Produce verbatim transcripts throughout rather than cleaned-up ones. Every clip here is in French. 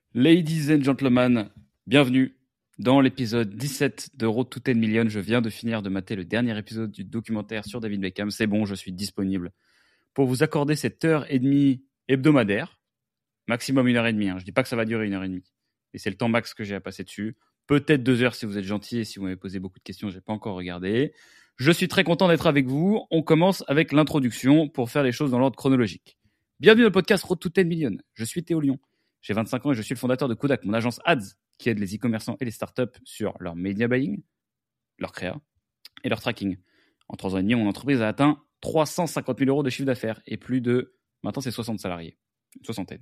Ladies and gentlemen, bienvenue dans l'épisode dix-sept de Road to ten million. Je viens de finir de mater le dernier épisode du documentaire sur David Beckham. C'est bon, je suis disponible pour vous accorder cette heure et demie hebdomadaire. Maximum une heure et demie. Hein. Je ne dis pas que ça va durer une heure et demie. Et c'est le temps max que j'ai à passer dessus. Peut-être deux heures si vous êtes gentil et si vous m'avez posé beaucoup de questions, je n'ai pas encore regardé. Je suis très content d'être avec vous. On commence avec l'introduction pour faire les choses dans l'ordre chronologique. Bienvenue dans le podcast Road to ten million. Je suis Théo Lyon. J'ai vingt-cinq ans et je suis le fondateur de Kodak, mon agence Ads qui aide les e-commerçants et les startups sur leur media buying, leur créa et leur tracking. En trois ans et demi, mon entreprise a atteint trois cent cinquante mille euros de chiffre d'affaires et plus de, maintenant c'est soixante salariés, une soixantaine.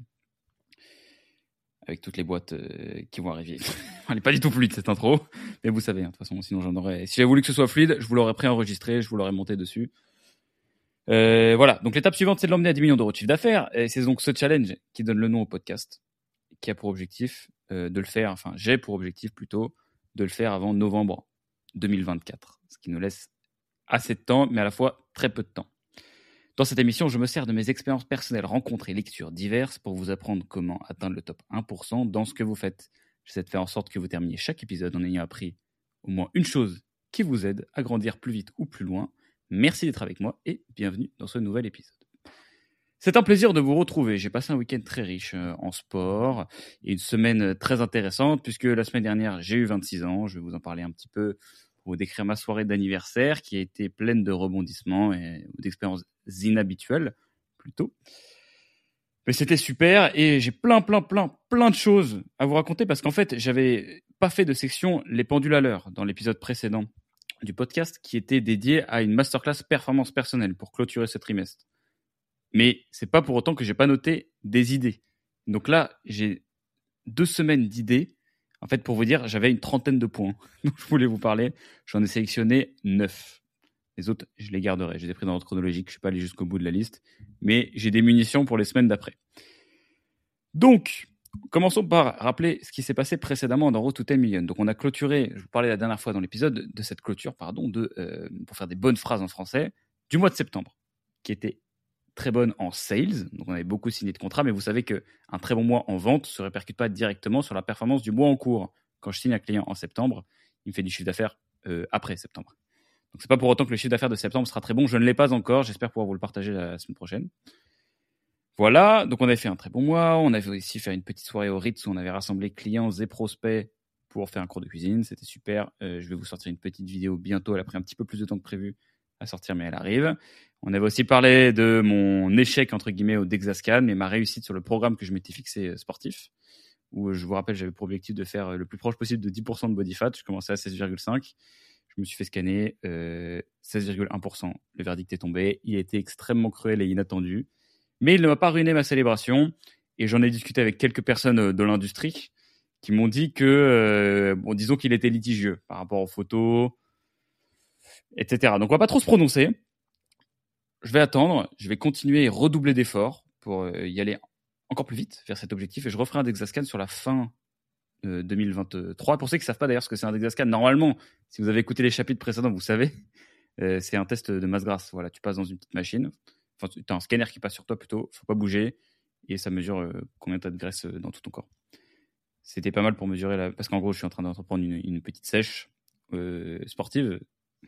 Avec toutes les boîtes euh, qui vont arriver. Elle n'est pas du tout fluide cette intro, mais vous savez, hein, de toute façon, sinon j'en aurais. Si j'avais voulu que ce soit fluide, je vous l'aurais préenregistré, je vous l'aurais monté dessus. Euh, voilà, donc l'étape suivante, c'est de l'emmener à dix millions d'euros de chiffre d'affaires. Et c'est donc ce challenge qui donne le nom au podcast, qui a pour objectif euh, de le faire, enfin j'ai pour objectif plutôt de le faire avant novembre deux mille vingt-quatre, ce qui nous laisse assez de temps, mais à la fois très peu de temps. Dans cette émission, je me sers de mes expériences personnelles, rencontres et lectures diverses pour vous apprendre comment atteindre le top un pour cent dans ce que vous faites. J'essaie de faire en sorte que vous terminiez chaque épisode en ayant appris au moins une chose qui vous aide à grandir plus vite ou plus loin. Merci d'être avec moi et bienvenue dans ce nouvel épisode. C'est un plaisir de vous retrouver. J'ai passé un week-end très riche en sport et une semaine très intéressante puisque la semaine dernière, j'ai eu vingt-six ans. Je vais vous en parler un petit peu pour vous décrire ma soirée d'anniversaire qui a été pleine de rebondissements et d'expériences inhabituelles plutôt. Mais c'était super et j'ai plein, plein, plein, plein de choses à vous raconter parce qu'en fait, j'avais pas fait de section les pendules à l'heure dans l'épisode précédent du podcast qui était dédié à une masterclass performance personnelle pour clôturer ce trimestre. Mais c'est pas pour autant que j'ai pas noté des idées. Donc là, j'ai deux semaines d'idées. En fait, pour vous dire, j'avais une trentaine de points dont je voulais vous parler. J'en ai sélectionné neuf. Les autres, je les garderai. Je les ai pris dans l'ordre chronologique. Je suis pas allé jusqu'au bout de la liste. Mais j'ai des munitions pour les semaines d'après. Donc, commençons par rappeler ce qui s'est passé précédemment dans Road to ten million. Donc, on a clôturé, je vous parlais la dernière fois dans l'épisode, de cette clôture, pardon, de, euh, pour faire des bonnes phrases en français, du mois de septembre, qui était très bonne en sales. Donc, on avait beaucoup signé de contrats, mais vous savez qu'un très bon mois en vente ne se répercute pas directement sur la performance du mois en cours. Quand je signe un client en septembre, il me fait du chiffre d'affaires euh, après septembre. Donc, c'est pas pour autant que le chiffre d'affaires de septembre sera très bon. Je ne l'ai pas encore. J'espère pouvoir vous le partager la semaine prochaine. Voilà, donc on avait fait un très bon mois. On avait aussi fait une petite soirée au Ritz où on avait rassemblé clients et prospects pour faire un cours de cuisine. C'était super. Euh, je vais vous sortir une petite vidéo bientôt. Elle a pris un petit peu plus de temps que prévu à sortir, mais elle arrive. On avait aussi parlé de mon échec, entre guillemets, au Dexascan, mais ma réussite sur le programme que je m'étais fixé sportif, où je vous rappelle, j'avais pour objectif de faire le plus proche possible de dix pour cent de body fat. Je commençais à seize virgule cinq. Je me suis fait scanner euh, seize virgule un pour cent. Le verdict est tombé. Il a été extrêmement cruel et inattendu. Mais il ne m'a pas ruiné ma célébration. Et j'en ai discuté avec quelques personnes de l'industrie qui m'ont dit que, euh, bon, disons qu'il était litigieux par rapport aux photos, et cetera. Donc, on va pas trop se prononcer. Je vais attendre. Je vais continuer et redoubler d'efforts pour y aller encore plus vite vers cet objectif. Et je referai un Dexascan sur la fin euh, deux mille vingt-trois. Pour ceux qui ne savent pas d'ailleurs ce que c'est un Dexascan, normalement, si vous avez écouté les chapitres précédents, vous savez, euh, c'est un test de masse grasse. Voilà, tu passes dans une petite machine. Enfin, tu as un scanner qui passe sur toi plutôt, faut pas bouger, et ça mesure euh, combien tu as de graisse euh, dans tout ton corps. C'était pas mal pour mesurer, la... parce qu'en gros, je suis en train d'entreprendre une, une petite sèche euh, sportive,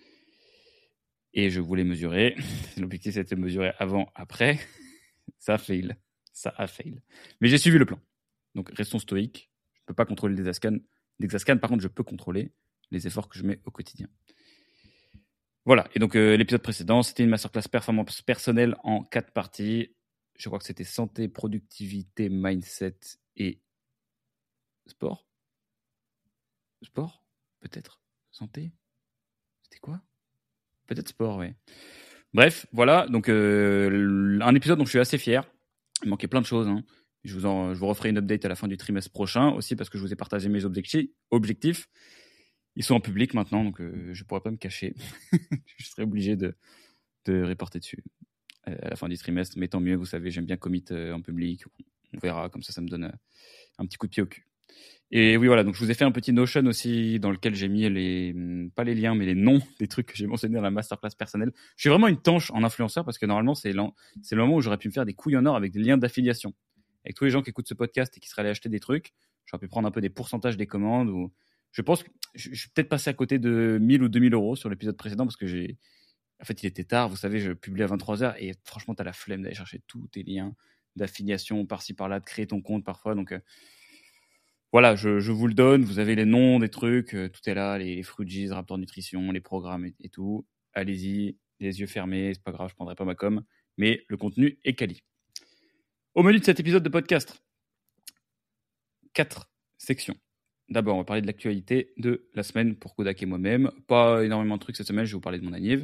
et je voulais mesurer. L'objectif, c'était de mesurer avant, après. Ça a fail. Ça a fail. Mais j'ai suivi le plan. Donc, restons stoïques. Je ne peux pas contrôler les Dexascan. Dexascan, par contre, je peux contrôler les efforts que je mets au quotidien. Voilà, et donc euh, l'épisode précédent, c'était une masterclass performance personnelle en quatre parties. Je crois que c'était santé, productivité, mindset et sport. Sport, peut-être. Santé. C'était quoi? Peut-être sport, oui. Bref, voilà, donc euh, un épisode dont je suis assez fier. Il manquait plein de choses. Hein. Je, vous en, je vous referai une update à la fin du trimestre prochain, aussi parce que je vous ai partagé mes objectifs. objectifs. Ils sont en public maintenant, donc euh, je ne pourrais pas me cacher. Je serai obligé de, de reporter dessus euh, à la fin du trimestre. Mais tant mieux, vous savez, j'aime bien commit euh, en public. On verra, comme ça, ça me donne euh, un petit coup de pied au cul. Et oui, voilà, donc je vous ai fait un petit Notion aussi dans lequel j'ai mis les, pas les liens, mais les noms des trucs que j'ai mentionnés dans la masterclass personnelle. Je suis vraiment une tanche en influenceur parce que normalement, c'est, c'est le moment où j'aurais pu me faire des couilles en or avec des liens d'affiliation. Avec tous les gens qui écoutent ce podcast et qui seraient allés acheter des trucs, J'aurais pu prendre un peu des pourcentages des commandes. Ou... Je pense que je, je suis peut-être passé à côté de mille ou deux mille euros sur l'épisode précédent parce que j'ai. En fait, il était tard. Vous savez, je publie à vingt-trois heures et franchement, tu as la flemme d'aller chercher tous tes liens d'affiliation par-ci par-là, de créer ton compte parfois. Donc. Euh, Voilà, je, je vous le donne. Vous avez les noms des trucs. euh, tout est là. Les, les Frugies, Raptor Nutrition, les programmes et, et tout. Allez-y, les yeux fermés. C'est pas grave, je prendrai pas ma com. Mais le contenu est quali. Au menu de cet épisode de podcast, quatre sections. D'abord, on va parler de l'actualité de la semaine pour Kodak et moi-même. Pas énormément de trucs cette semaine. Je vais vous parler de mon anniv.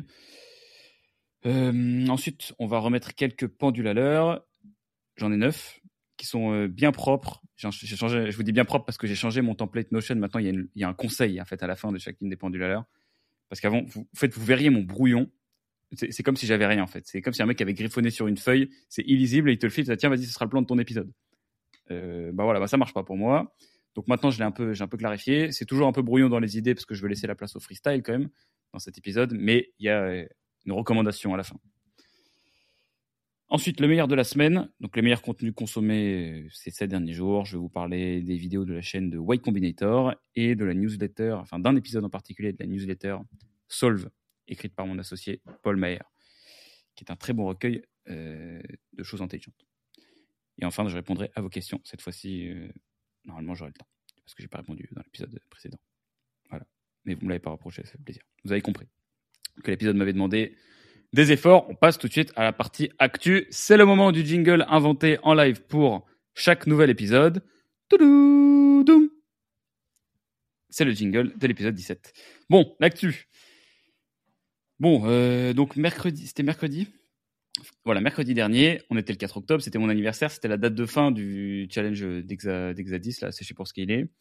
Euh, ensuite, on va remettre quelques pendules à l'heure. J'en ai neuf. Qui sont euh, bien propres. J'ai, j'ai changé, je vous dis bien propre parce que j'ai changé mon template Notion. Maintenant, il y a, une, il y a un conseil en fait, à la fin de chacune des pendules à l'heure. Parce qu'avant, vous, en fait, vous verriez mon brouillon. C'est, c'est comme si j'avais rien en fait. C'est comme si un mec avait griffonné sur une feuille. C'est illisible et il te le file. Tiens, vas-y, ce sera le plan de ton épisode. Euh, bah voilà, bah ça marche pas pour moi. Donc maintenant, je l'ai un peu, j'ai un peu clarifié. C'est toujours un peu brouillon dans les idées parce que je veux laisser la place au freestyle quand même dans cet épisode. Mais il y a euh, une recommandation à la fin. Ensuite, le meilleur de la semaine, donc les meilleurs contenus consommés ces sept derniers jours. Je vais vous parler des vidéos de la chaîne de Y Combinator et de la newsletter, enfin d'un épisode en particulier de la newsletter Solve, écrite par mon associé Paul Maher, qui est un très bon recueil euh, de choses intelligentes. Et enfin, je répondrai à vos questions. Cette fois-ci, euh, normalement, j'aurai le temps, parce que je n'ai pas répondu dans l'épisode précédent. Voilà. Mais vous ne me l'avez pas reproché, ça fait plaisir. Vous avez compris que l'épisode m'avait demandé des efforts. On passe tout de suite à la partie actu. C'est le moment du jingle inventé en live pour chaque nouvel épisode. Toudoum. C'est le jingle de l'épisode dix-sept. Bon, l'actu. Bon, euh, donc mercredi, c'était mercredi. Voilà, mercredi dernier, on était le quatre octobre, c'était mon anniversaire, c'était la date de fin du challenge d'Exa, d'Exadis, là, séché pour ce qu'il est.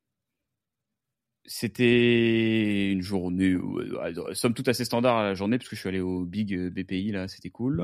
C'était une journée, euh, somme toute assez standard à la journée, parce que je suis allé au Big B P I, là, c'était cool.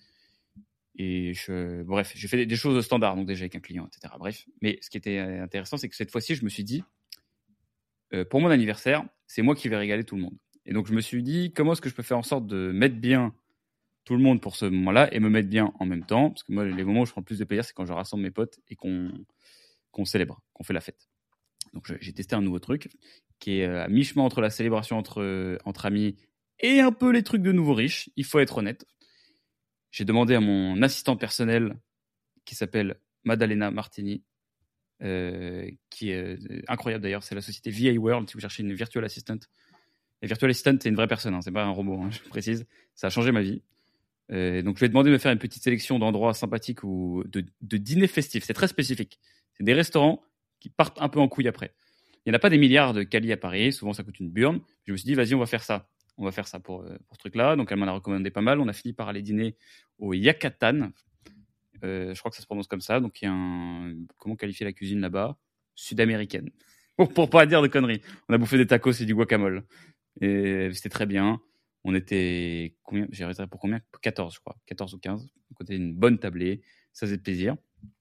Et je, bref, j'ai fait des choses standards, donc déjà avec un client, et cetera. Bref, mais ce qui était intéressant, c'est que cette fois-ci, je me suis dit, euh, pour mon anniversaire, c'est moi qui vais régaler tout le monde. Et donc, je me suis dit, comment est-ce que je peux faire en sorte de mettre bien tout le monde pour ce moment-là et me mettre bien en même temps? Parce que moi, les moments où je prends le plus de plaisir, c'est quand je rassemble mes potes et qu'on, qu'on célèbre, qu'on fait la fête. Donc, j'ai testé un nouveau truc qui est à mi-chemin entre la célébration entre, entre amis et un peu les trucs de nouveaux riches. Il faut être honnête. J'ai demandé à mon assistant personnel qui s'appelle Madalena Martini, euh, qui est incroyable d'ailleurs. C'est la société V A World si vous cherchez une virtual assistant. Et virtual assistant, c'est une vraie personne, hein, c'est pas un robot, hein, je précise. Ça a changé ma vie. Euh, donc, je lui ai demandé de me faire une petite sélection d'endroits sympathiques ou de, de dîners festifs. C'est très spécifique. C'est des restaurants qui partent un peu en couille après. Il n'y en a pas des milliards de Cali à Paris. Souvent, ça coûte une burne. Je me suis dit, vas-y, on va faire ça. On va faire ça pour, pour ce truc-là. Donc, elle m'en a recommandé pas mal. On a fini par aller dîner au Yakatan. Euh, je crois que ça se prononce comme ça. Donc, il y a un... Comment qualifier la cuisine là-bas? Sud-américaine. Pour, pour pas dire de conneries. On a bouffé des tacos et du guacamole. Et c'était très bien. On était... Combien? J'ai arrêté pour combien? quatorze, je crois. quatorze ou quinze. À côté d'une bonne tablée. Ça faisait plaisir.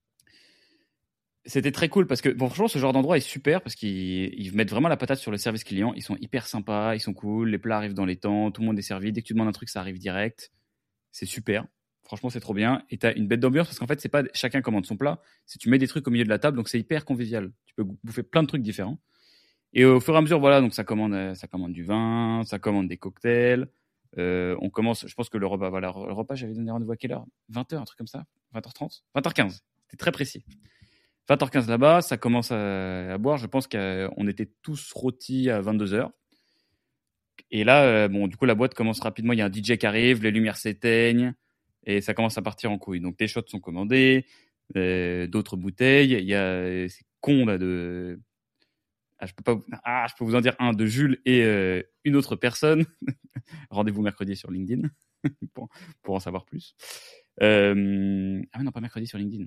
C'était très cool parce que, bon, franchement, ce genre d'endroit est super parce qu'ils ils mettent vraiment la patate sur le service client. Ils sont hyper sympas, ils sont cool, les plats arrivent dans les temps, tout le monde est servi. Dès que tu demandes un truc, ça arrive direct. C'est super. Franchement, c'est trop bien. Et t'as une bête d'ambiance parce qu'en fait, c'est pas chacun commande son plat. C'est tu mets des trucs au milieu de la table, donc c'est hyper convivial. Tu peux bouffer plein de trucs différents. Et au fur et à mesure, voilà, donc ça commande, ça commande du vin, ça commande des cocktails. Euh, on commence, je pense que le repas, voilà, le repas, j'avais donné rendez-vous à quelle heure? vingt heures, un truc comme ça? vingt heures trente? vingt heures quinze. C'était très précis. vingt heures quinze là-bas, ça commence à, à boire. Je pense qu'on était tous rôtis à vingt-deux heures. Et là, euh, bon, du coup, la boîte commence rapidement. Il y a un D J qui arrive, les lumières s'éteignent et ça commence à partir en couille. Donc, les shots sont commandés, euh, d'autres bouteilles. Il y a ces cons là de. Ah, je peux pas. Ah, je peux vous en dire un de Jules et euh, une autre personne. Rendez-vous mercredi sur LinkedIn pour, pour en savoir plus. Euh... Ah, mais non, pas mercredi sur LinkedIn.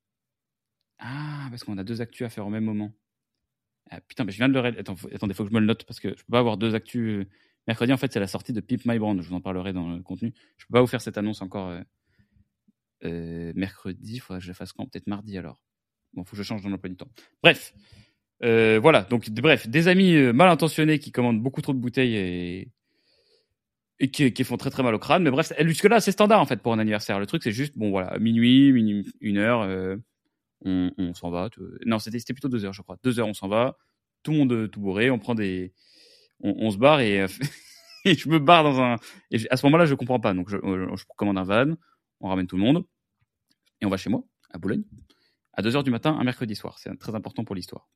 Ah, parce qu'on a deux actus à faire au même moment. Ah, putain, mais je viens de le... Ré... Attends, faut... Attendez, faut que je me le note parce que je peux pas avoir deux actus. Mercredi, en fait, c'est la sortie de Pimp My Brand. Je vous en parlerai dans le contenu. Je peux pas vous faire cette annonce encore euh... Euh, mercredi. Il faudra que je la fasse quand? Peut-être mardi alors. Bon, faut que je change dans l'emploi du temps. Bref. Euh, voilà. Donc, bref, des amis euh, mal intentionnés qui commandent beaucoup trop de bouteilles et, et qui... qui font très très mal au crâne. Mais bref, jusque-là, c'est standard en fait pour un anniversaire. Le truc, c'est juste, bon, voilà, minuit, minuit une heure. Euh... on, on s'en va. Tout... Non, c'était, c'était plutôt deux heures, je crois. Deux heures, on s'en va. Tout le monde tout bourré, on prend des, on, on se barre et, et je me barre dans un. Et à ce moment-là, je comprends pas. Donc, je, je commande un van, on ramène tout le monde et on va chez moi à Boulogne à deux heures du matin un mercredi soir. C'est très important pour l'histoire.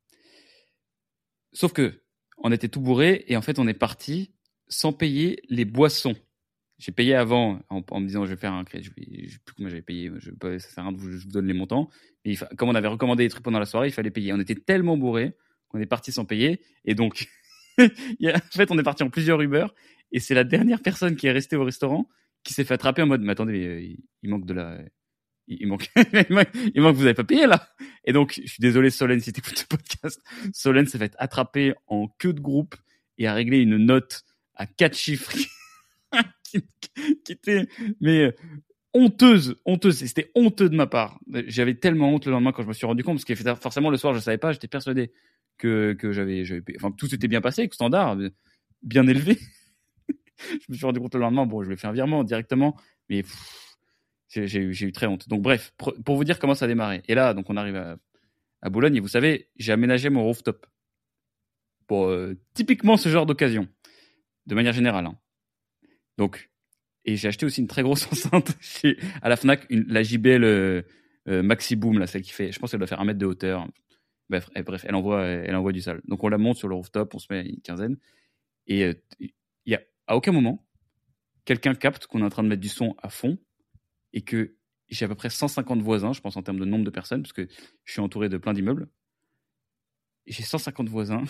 Sauf que on était tout bourré et en fait, on est parti sans payer les boissons. J'ai payé avant en, en me disant je vais faire un crédit. Je ne sais plus combien j'avais payé. Je, ça sert à rien de vous, je vous donne les montants. Mais il fa... comme on avait recommandé des trucs pendant la soirée, il fallait payer. On était tellement bourrés qu'on est parti sans payer. Et donc, il y a, en fait, on est parti en plusieurs Uber. Et c'est la dernière personne qui est restée au restaurant qui s'est fait attraper en mode mais attendez, mais, il, il manque de la. Il, il manque, il manque, il manque, vous n'avez pas payé là. Et donc, je suis désolé, Solène, si tu écoutes ce podcast. Solène s'est fait attraper en queue de groupe et a réglé une note à quatre chiffres. qui, qui était mais honteuse, honteuse, c'était honteux de ma part. J'avais tellement honte le lendemain quand je me suis rendu compte parce que forcément le soir je savais pas, j'étais persuadé que que j'avais j'avais enfin tout s'était bien passé, que standard bien élevé. Je me suis rendu compte le lendemain, bon, je vais faire un virement directement, mais pff, j'ai, j'ai eu j'ai eu très honte. Donc bref, pour vous dire comment ça a démarré. Et là, donc on arrive à, à Boulogne et vous savez, j'ai aménagé mon rooftop pour euh, typiquement ce genre d'occasion, de manière générale. Hein. Donc, et j'ai acheté aussi une très grosse enceinte chez, à la Fnac, une, la J B L euh, euh, Maxi Boom, là, celle qui fait, je pense qu'elle doit faire un mètre de hauteur. Bref, elle, bref, elle envoie, elle envoie du sale. Donc on la monte sur le rooftop, on se met une quinzaine, et il euh, y a à aucun moment quelqu'un capte qu'on est en train de mettre du son à fond et que j'ai à peu près cent cinquante voisins, je pense en termes de nombre de personnes, parce que je suis entouré de plein d'immeubles. Et j'ai cent cinquante voisins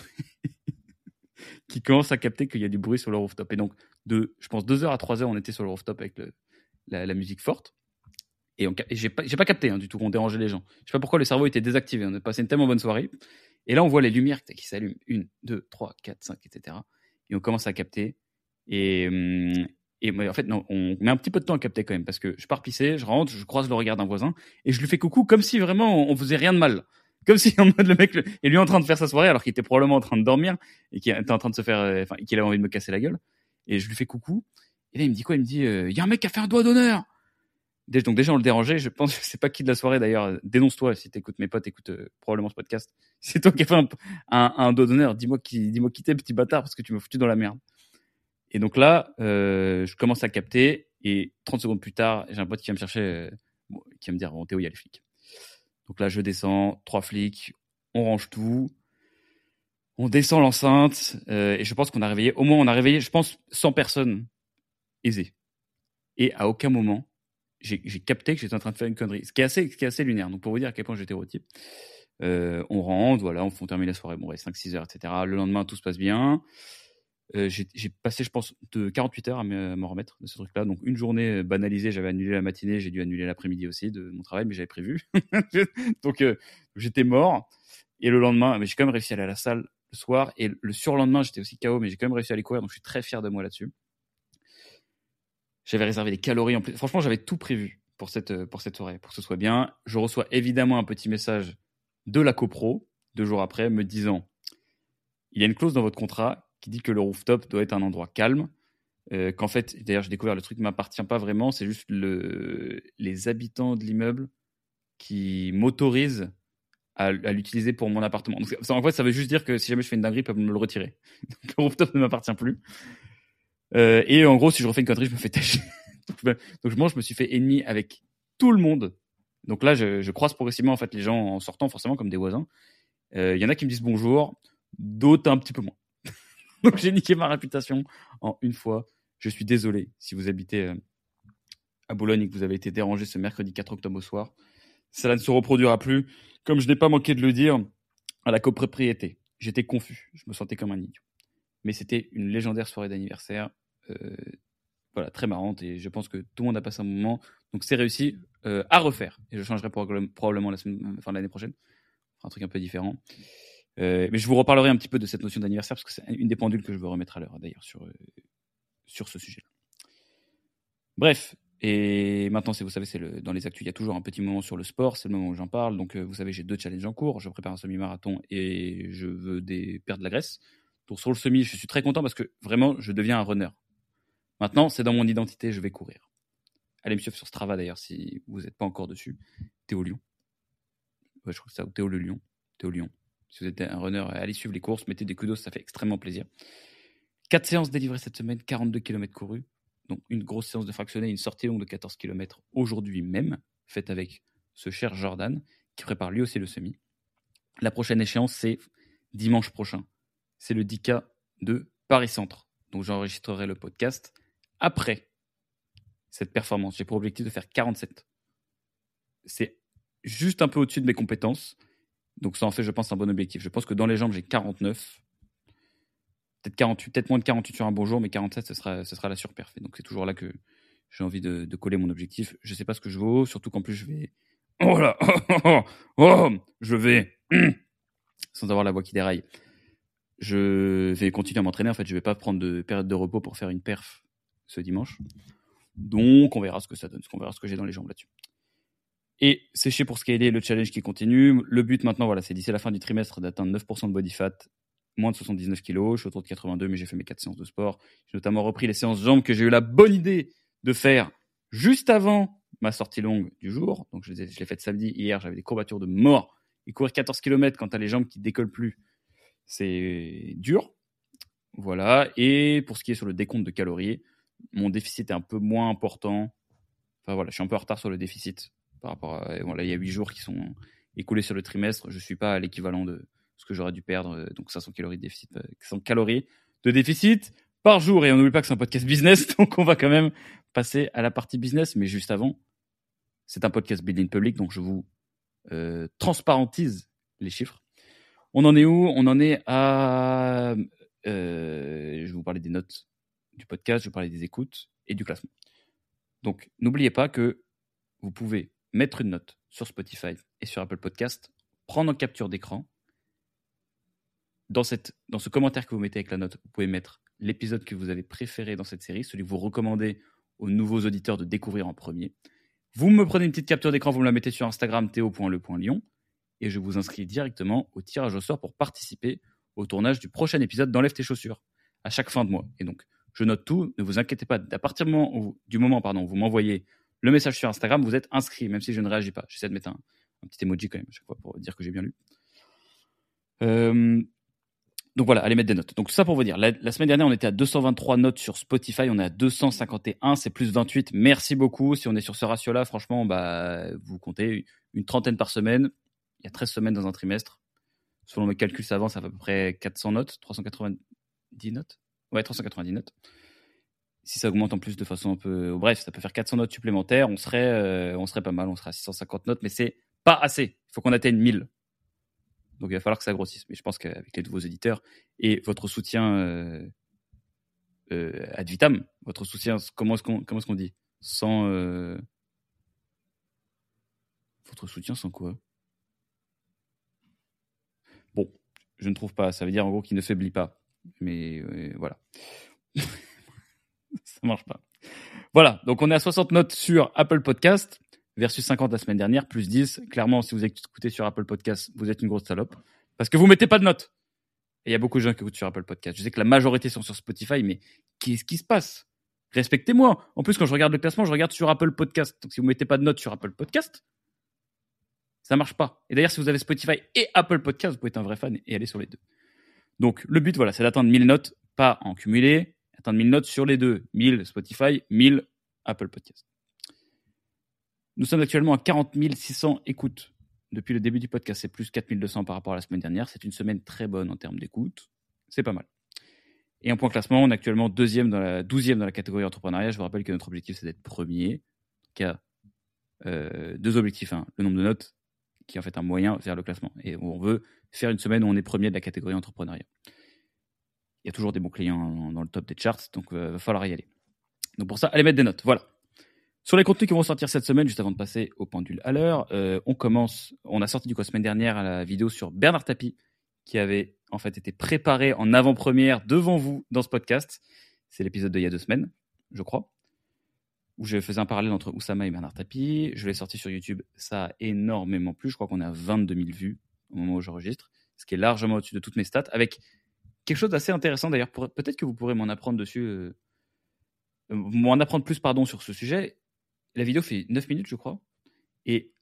qui commencent à capter qu'il y a du bruit sur le rooftop. Et donc, de, je pense, deux heures à trois heures, on était sur le rooftop avec le, la, la musique forte. Et, on, et j'ai, pas, j'ai pas capté hein, du tout qu'on dérangeait les gens. Je sais pas pourquoi le cerveau était désactivé. On a passé une tellement bonne soirée. Et là, on voit les lumières qui s'allument. Une, deux, trois, quatre, cinq, et cetera. Et on commence à capter. Et, et en fait, non, on met un petit peu de temps à capter quand même. Parce que je pars pisser, je rentre, je croise le regard d'un voisin. Et je lui fais coucou comme si vraiment on faisait rien de mal. Comme si en mode le mec le, et lui en train de faire sa soirée alors qu'il était probablement en train de dormir et qu'il était en train de se faire enfin qu'il avait envie de me casser la gueule et je lui fais coucou et là il me dit quoi il me dit il euh, y a un mec qui a fait un doigt d'honneur. Donc déjà on le dérangeait, je pense je sais pas qui de la soirée d'ailleurs, dénonce-toi si t'écoutes mes potes, écoute euh, probablement ce podcast. C'est toi qui as fait un, un, un doigt d'honneur, dis-moi qui dis-moi qui t'es petit bâtard parce que tu m'as foutu dans la merde. Et donc là euh, je commence à capter et trente secondes plus tard, j'ai un pote qui va me chercher euh, qui va me dire bon Théo, il y a les flics. Donc là, je descends, trois flics, on range tout, on descend l'enceinte, euh, et je pense qu'on a réveillé, au moins on a réveillé, je pense, cent personnes aisées. Et à aucun moment, j'ai, j'ai capté que j'étais en train de faire une connerie, ce qui est assez, ce qui est assez lunaire. Donc pour vous dire à quel point j'étais au type. Euh, on rentre, voilà, on, on termine la soirée, bon, ouais, cinq six heures, et cetera. Le lendemain, tout se passe bien. Euh, j'ai, j'ai passé, je pense, de quarante-huit heures à me, à me remettre de ce truc-là. Donc une journée banalisée, j'avais annulé la matinée, j'ai dû annuler l'après-midi aussi de mon travail, mais j'avais prévu. Donc euh, j'étais mort. Et le lendemain, mais j'ai quand même réussi à aller à la salle le soir. Et le surlendemain, j'étais aussi K O, mais j'ai quand même réussi à aller courir. Donc je suis très fier de moi là-dessus. J'avais réservé des calories en plus. Franchement, j'avais tout prévu pour cette, pour cette soirée, pour que ce soit bien. Je reçois évidemment un petit message de la copro, deux jours après, me disant il y a une clause dans votre contrat qui dit que le rooftop doit être un endroit calme. Euh, qu'en fait, d'ailleurs, j'ai découvert le truc ne m'appartient pas vraiment, c'est juste le, les habitants de l'immeuble qui m'autorisent à, à l'utiliser pour mon appartement. Donc, ça, en fait, ça veut juste dire que si jamais je fais une dinguerie, ils peuvent me le retirer. Donc, le rooftop ne m'appartient plus. Euh, et en gros, si je refais une connerie, je me fais tâcher. donc, donc, moi, je me suis fait ennemi avec tout le monde. Donc là, je, je croise progressivement en fait les gens en sortant, forcément comme des voisins. Il euh, y en a qui me disent bonjour, d'autres un petit peu moins. Donc j'ai niqué ma réputation en une fois. Je suis désolé si vous habitez euh, à Boulogne et que vous avez été dérangé ce mercredi quatre octobre au soir. Cela ne se reproduira plus. Comme je n'ai pas manqué de le dire à la copropriété. J'étais confus. Je me sentais comme un idiot. Mais c'était une légendaire soirée d'anniversaire. Euh, voilà, très marrante. Et je pense que tout le monde a passé un moment. Donc c'est réussi euh, à refaire. Et je changerai probablement la semaine, enfin, l'année prochaine. Un truc un peu différent. Euh, mais je vous reparlerai un petit peu de cette notion d'anniversaire parce que c'est une des pendules que je veux remettre à l'heure d'ailleurs sur, euh, sur ce sujet-là. Bref, et maintenant, si vous savez, c'est le, dans les actus, il y a toujours un petit moment sur le sport, c'est le moment où j'en parle. Donc, euh, vous savez, j'ai deux challenges en cours. Je prépare un semi-marathon et je veux des, perdre de la graisse. Donc, sur le semi, je suis très content parce que vraiment, je deviens un runner. Maintenant, c'est dans mon identité, je vais courir. Allez me suivre sur Strava d'ailleurs si vous n'êtes pas encore dessus. Théo Lyon. Ouais, je crois que c'est ça, ou Théo Le Lion. Théo Lyon. Si vous êtes un runner, allez suivre les courses, mettez des kudos, ça fait extrêmement plaisir. quatre séances délivrées cette semaine, quarante-deux kilomètres courus. Donc une grosse séance de fractionné, une sortie longue de quatorze kilomètres aujourd'hui même, faite avec ce cher Jordan, qui prépare lui aussi le semi. La prochaine échéance, c'est dimanche prochain. C'est le dix K de Paris-Centre. Donc j'enregistrerai le podcast après cette performance. J'ai pour objectif de faire quarante-sept. C'est juste un peu au-dessus de mes compétences. Donc ça en fait, je pense, un bon objectif. Je pense que dans les jambes, j'ai quarante-neuf. Peut-être quarante-huit, peut-être moins de quarante-huit sur un bon jour, mais quarante-sept, ce sera, ce sera la surperf. Donc c'est toujours là que j'ai envie de, de coller mon objectif. Je ne sais pas ce que je vaux, surtout qu'en plus je vais... Oh là oh, oh, oh, je vais... Sans avoir la voix qui déraille. Je vais continuer à m'entraîner. En fait, je ne vais pas prendre de période de repos pour faire une perf ce dimanche. Donc on verra ce que ça donne, on verra ce que j'ai dans les jambes là-dessus. Et sécher pour scaler, le challenge qui continue. Le but maintenant, voilà, c'est d'ici la fin du trimestre d'atteindre neuf pour cent de body fat, moins de soixante-dix-neuf kilos. Je suis autour de quatre-vingt-deux, mais j'ai fait mes quatre séances de sport. J'ai notamment repris les séances jambes que j'ai eu la bonne idée de faire juste avant ma sortie longue du jour. Donc je, les ai, je l'ai faite samedi. Hier, j'avais des courbatures de mort. Et courir quatorze kilomètres quand tu as les jambes qui ne décollent plus, c'est dur. Voilà. Et pour ce qui est sur le décompte de calories, mon déficit est un peu moins important. Enfin voilà, je suis un peu en retard sur le déficit. Par rapport à, voilà, il y a huit jours qui sont écoulés sur le trimestre. Je ne suis pas à l'équivalent de ce que j'aurais dû perdre. Donc cinq cents calories de déficit, cinq cents calories de déficit par jour. Et on n'oublie pas que c'est un podcast business. Donc on va quand même passer à la partie business. Mais juste avant, c'est un podcast Building Public. Donc je vous euh, transparentise les chiffres. On en est où ? On en est à... Euh, je vais vous parler des notes du podcast. Je vais vous parler des écoutes et du classement. Donc n'oubliez pas que vous pouvez mettre une note sur Spotify et sur Apple Podcast, prendre en capture d'écran. Dans, cette, dans ce commentaire que vous mettez avec la note, vous pouvez mettre l'épisode que vous avez préféré dans cette série, celui que vous recommandez aux nouveaux auditeurs de découvrir en premier. Vous me prenez une petite capture d'écran, vous me la mettez sur Instagram, théo point le point lion, et je vous inscris directement au tirage au sort pour participer au tournage du prochain épisode d'Enlève tes chaussures, à chaque fin de mois. Et donc, je note tout, ne vous inquiétez pas, à partir du moment où, du moment, pardon, où vous m'envoyez le message sur Instagram, vous êtes inscrit, même si je ne réagis pas. J'essaie de mettre un, un petit emoji quand même à chaque fois pour dire que j'ai bien lu. Euh, donc voilà, allez mettre des notes. Donc ça pour vous dire, la, la semaine dernière, on était à deux cent vingt-trois notes sur Spotify, on est à deux cent cinquante et un, c'est plus vingt-huit. Merci beaucoup. Si on est sur ce ratio-là, franchement, bah, vous comptez une trentaine par semaine. Il y a treize semaines dans un trimestre. Selon mes calculs, ça avance à peu près quatre cents notes, trois cent quatre-vingt-dix notes. Ouais, trois cent quatre-vingt-dix notes. Si ça augmente en plus de façon un peu... Bref, ça peut faire quatre cents notes supplémentaires. On serait, euh, on serait pas mal. On serait à six cent cinquante notes, mais c'est pas assez. Il faut qu'on atteigne mille. Donc, il va falloir que ça grossisse. Mais je pense qu'avec les nouveaux éditeurs et votre soutien euh, euh, ad vitam, votre soutien, comment est-ce qu'on, comment est-ce qu'on dit ? Sans... Euh... Votre soutien sans quoi ? Bon, je ne trouve pas. Ça veut dire en gros qu'il ne faiblit pas. Mais euh, voilà. Ça marche pas. Voilà, donc on est à soixante notes sur Apple Podcast versus cinquante la semaine dernière, plus dix. Clairement, si vous écoutez sur Apple Podcast, vous êtes une grosse salope parce que vous mettez pas de notes. Et il y a beaucoup de gens qui écoutent sur Apple Podcast. Je sais que la majorité sont sur Spotify, mais qu'est-ce qui se passe ? Respectez-moi. En plus, quand je regarde le classement, je regarde sur Apple Podcast. Donc si vous mettez pas de notes sur Apple Podcast, ça marche pas. Et d'ailleurs, si vous avez Spotify et Apple Podcast, vous pouvez être un vrai fan et aller sur les deux. Donc le but, voilà, c'est d'atteindre mille notes, pas en cumulé. Atteindre mille notes sur les deux. mille Spotify, mille Apple Podcast. Nous sommes actuellement à quarante mille six cents écoutes depuis le début du podcast. C'est plus quatre mille deux cents par rapport à la semaine dernière. C'est une semaine très bonne en termes d'écoute. C'est pas mal. Et en point classement, on est actuellement deuxième dans la, douzième dans la catégorie entrepreneuriat. Je vous rappelle que notre objectif, c'est d'être premier. Il y a euh, deux objectifs. Hein. Le nombre de notes, qui est en fait un moyen vers le classement. Et on veut faire une semaine où on est premier de la catégorie entrepreneuriat. Il y a toujours des bons clients dans le top des charts, donc il euh, va falloir y aller. Donc pour ça, allez mettre des notes. Voilà. Sur les contenus qui vont sortir cette semaine, juste avant de passer au pendule à l'heure, euh, on commence. On a sorti du coup la semaine dernière la vidéo sur Bernard Tapie, qui avait en fait été préparé en avant-première devant vous dans ce podcast. C'est l'épisode d'il y a deux semaines, je crois, où je faisais un parallèle entre Oussama et Bernard Tapie. Je l'ai sorti sur YouTube, ça a énormément plu. Je crois qu'on est à vingt-deux mille vues au moment où j'enregistre, ce qui est largement au-dessus de toutes mes stats, avec quelque chose d'assez intéressant d'ailleurs. Pour... Peut-être que vous pourrez m'en apprendre dessus, euh... m'en apprendre plus pardon sur ce sujet. La vidéo fait neuf minutes, je crois, et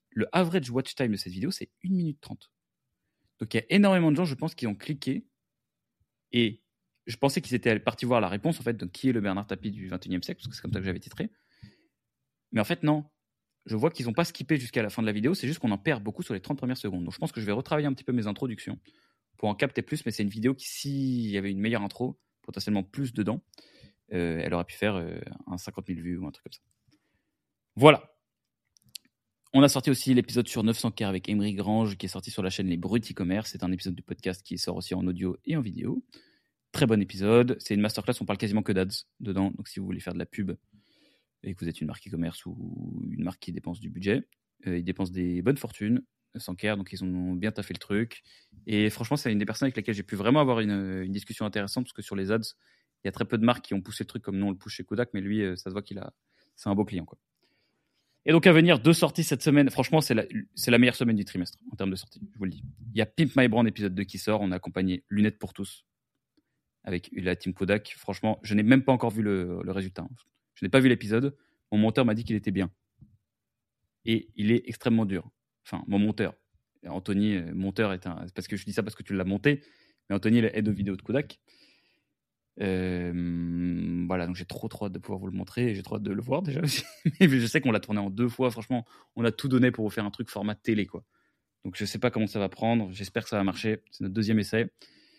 le average watch time de cette vidéo, c'est une minute trente. Donc, il y a énormément de gens, je pense, qui ont cliqué. Et je pensais qu'ils étaient partis voir la réponse, en fait, de qui est le Bernard Tapie du vingt et unième siècle, parce que c'est comme ça que j'avais titré. Mais en fait, non. Je vois qu'ils n'ont pas skippé jusqu'à la fin de la vidéo, c'est juste qu'on en perd beaucoup sur les trente premières secondes. Donc, je pense que je vais retravailler un petit peu mes introductions pour en capter plus, mais c'est une vidéo qui, s'il y avait une meilleure intro, potentiellement plus dedans, euh, elle aurait pu faire euh, un cinquante mille vues ou un truc comme ça. Voilà. On a sorti aussi l'épisode sur neuf cents K avec Emery Grange, qui est sorti sur la chaîne Les Brut e-commerce. C'est un épisode du podcast qui sort aussi en audio et en vidéo. Très bon épisode. C'est une masterclass, on parle quasiment que d'ads dedans. Donc, si vous voulez faire de la pub et que vous êtes une marque e-commerce ou une marque qui dépense du budget, euh, ils dépensent des bonnes fortunes, sans care, donc ils ont bien taffé le truc. Et franchement, c'est une des personnes avec lesquelles j'ai pu vraiment avoir une, une discussion intéressante, parce que sur les ads, il y a très peu de marques qui ont poussé le truc comme nous on le pousse chez Kodak, mais lui, ça se voit qu'il a, c'est un beau client, quoi. Et donc, à venir, deux sorties cette semaine. Franchement, c'est la, c'est la meilleure semaine du trimestre en termes de sorties, je vous le dis. Il y a Pimp My Brand épisode deux qui sort. On a accompagné Lunettes pour tous avec la team Kodak. Franchement, je n'ai même pas encore vu le, le résultat. Je n'ai pas vu l'épisode. Mon monteur m'a dit qu'il était bien. Et il est extrêmement dur. Enfin, mon monteur. Anthony, monteur, est un. Parce que je dis ça parce que tu l'as monté. Mais Anthony est le head of vidéo de Kodak. Euh, voilà, donc j'ai trop trop hâte de pouvoir vous le montrer et j'ai trop hâte de le voir déjà aussi. Je sais qu'on l'a tourné en deux fois, franchement, on a tout donné pour vous faire un truc format télé, quoi. Donc je sais pas comment ça va prendre, j'espère que ça va marcher, c'est notre deuxième essai.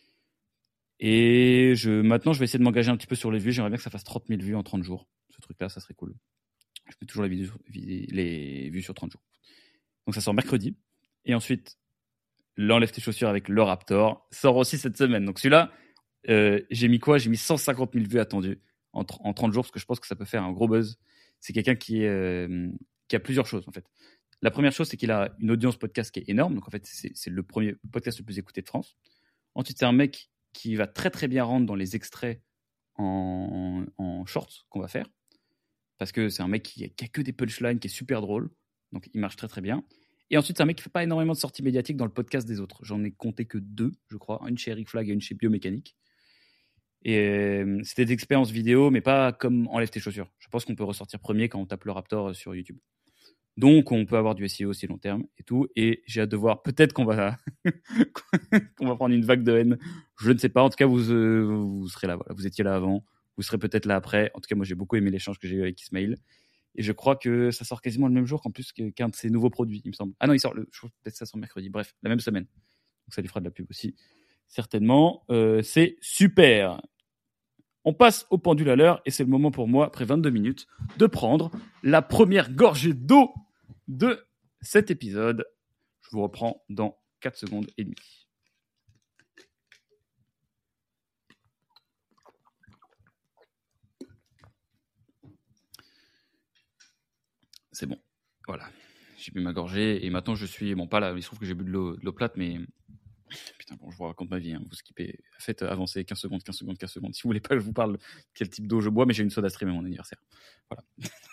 Et je, maintenant je vais essayer de m'engager un petit peu sur les vues, j'aimerais bien que ça fasse trente mille vues en trente jours, ce truc là, ça serait cool. Je mets toujours les, vidéos, les vues sur trente jours. Donc ça sort mercredi, et ensuite l'enlève tes chaussures avec le Raptor sort aussi cette semaine, donc celui-là, Euh, j'ai mis quoi? J'ai mis cent cinquante mille vues attendues en, tr- en trente jours, parce que je pense que ça peut faire un gros buzz. C'est quelqu'un qui, est, euh, qui a plusieurs choses, en fait. La première chose, c'est qu'il a une audience podcast qui est énorme. Donc, en fait, c'est, c'est le premier podcast le plus écouté de France. Ensuite, c'est un mec qui va très, très bien rendre dans les extraits en, en shorts qu'on va faire. Parce que c'est un mec qui, qui a que des punchlines, qui est super drôle. Donc, il marche très, très bien. Et ensuite, c'est un mec qui fait pas énormément de sorties médiatiques dans le podcast des autres. J'en ai compté que deux, je crois. Une chez Eric Flag et une chez Biomécanique. Et euh, c'était des expériences vidéo, mais pas comme Enlève tes chaussures. Je pense qu'on peut ressortir premier quand on tape le Raptor sur YouTube. Donc, on peut avoir du S E O aussi long terme et tout. Et j'ai hâte de voir. Peut-être qu'on va, qu'on va prendre une vague de haine. Je ne sais pas. En tout cas, vous, euh, vous serez là. Voilà. Vous étiez là avant. Vous serez peut-être là après. En tout cas, moi, j'ai beaucoup aimé l'échange que j'ai eu avec Ismail. Et je crois que ça sort quasiment le même jour qu'en plus qu'un de ses nouveaux produits, il me semble. Ah non, il sort le. Je crois que peut-être ça sort mercredi. Bref, la même semaine. Donc, ça lui fera de la pub aussi. Certainement. Euh, c'est super. On passe au pendule à l'heure et c'est le moment pour moi, après vingt-deux minutes, de prendre la première gorgée d'eau de cet épisode. Je vous reprends dans quatre secondes et demie. C'est bon. Voilà. J'ai bu ma gorgée et maintenant je suis... Bon, pas là, il se trouve que j'ai bu de l'eau, de l'eau plate, mais... Putain, bon, je vous raconte ma vie, hein. Vous skippez. Faites avancer quinze secondes, quinze secondes, quinze secondes. Si vous voulez pas que je vous parle de quel type d'eau je bois, mais j'ai une soda stream à mon anniversaire. Voilà.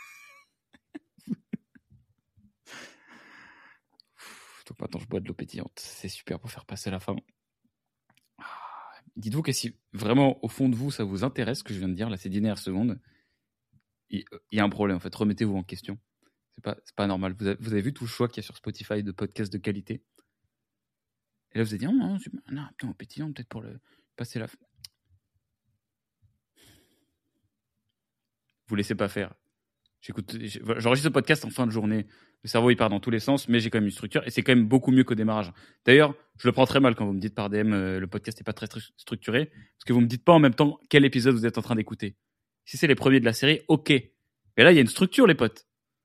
Donc maintenant, je bois de l'eau pétillante. C'est super pour faire passer la faim. Dites-vous que si vraiment, au fond de vous, ça vous intéresse, ce que je viens de dire, là, ces dix dernières secondes, il y a un problème, en fait. Remettez-vous en question. C'est pas, c'est pas normal. Vous avez, vous avez vu tout le choix qu'il y a sur Spotify de podcasts de qualité? Et là, vous avez dit, oh, non, c'est... non, putain, au pétillant, peut-être pour le passer la faim. Vous laissez pas faire. J'écoute, j'enregistre ce podcast en fin de journée. Le cerveau, il part dans tous les sens, mais j'ai quand même une structure et c'est quand même beaucoup mieux qu'au démarrage. D'ailleurs, je le prends très mal quand vous me dites par D M euh, le podcast n'est pas très structuré, parce que vous me dites pas en même temps quel épisode vous êtes en train d'écouter. Si c'est les premiers de la série, ok. Mais là, il y a une structure, les potes.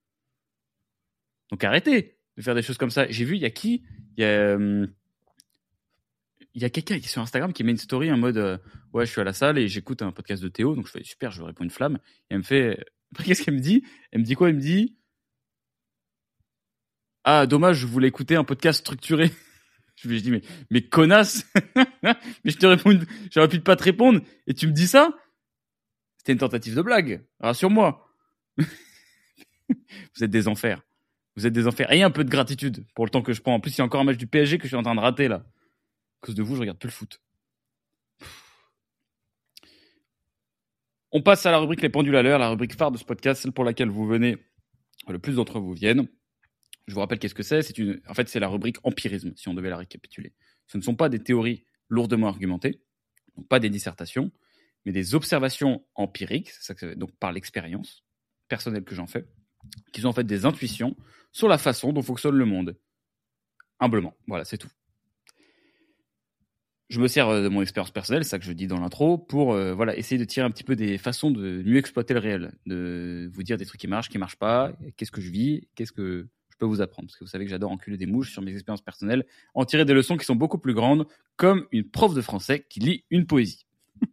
Donc arrêtez de faire des choses comme ça. J'ai vu, il y a qui Il y a, euh, il y a quelqu'un qui sur Instagram qui met une story en mode euh, ouais, je suis à la salle et j'écoute un podcast de Théo, donc je fais super, je lui réponds une flamme. Et elle me fait, après, qu'est-ce qu'elle me dit Elle me dit quoi Elle me dit ah, dommage, je voulais écouter un podcast structuré. Je lui dis, mais, mais connasse. Mais je te réponds, une... j'aurais pu pas te répondre. Et tu me dis ça? C'était une tentative de blague. Rassure-moi. Vous êtes des enfers. Vous êtes des enfers. Ayez un peu de gratitude pour le temps que je prends. En plus, il y a encore un match du P S G que je suis en train de rater, là. À cause de vous, je regarde plus le foot. On passe à la rubrique Les pendules à l'heure, la rubrique phare de ce podcast, celle pour laquelle vous venez, le plus d'entre vous viennent. Je vous rappelle qu'est-ce que c'est. C'est une, en fait, c'est la rubrique empirisme, si on devait la récapituler. Ce ne sont pas des théories lourdement argumentées, donc pas des dissertations, mais des observations empiriques, c'est ça que ça veut, donc par l'expérience personnelle que j'en fais, qui sont en fait des intuitions sur la façon dont fonctionne le monde. Humblement, voilà, c'est tout. Je me sers de mon expérience personnelle, c'est ça que je dis dans l'intro, pour euh, voilà, essayer de tirer un petit peu des façons de mieux exploiter le réel, de vous dire des trucs qui marchent, qui ne marchent pas, qu'est-ce que je vis, qu'est-ce que je peux vous apprendre. Parce que vous savez que j'adore enculer des mouches sur mes expériences personnelles, en tirer des leçons qui sont beaucoup plus grandes, comme une prof de français qui lit une poésie.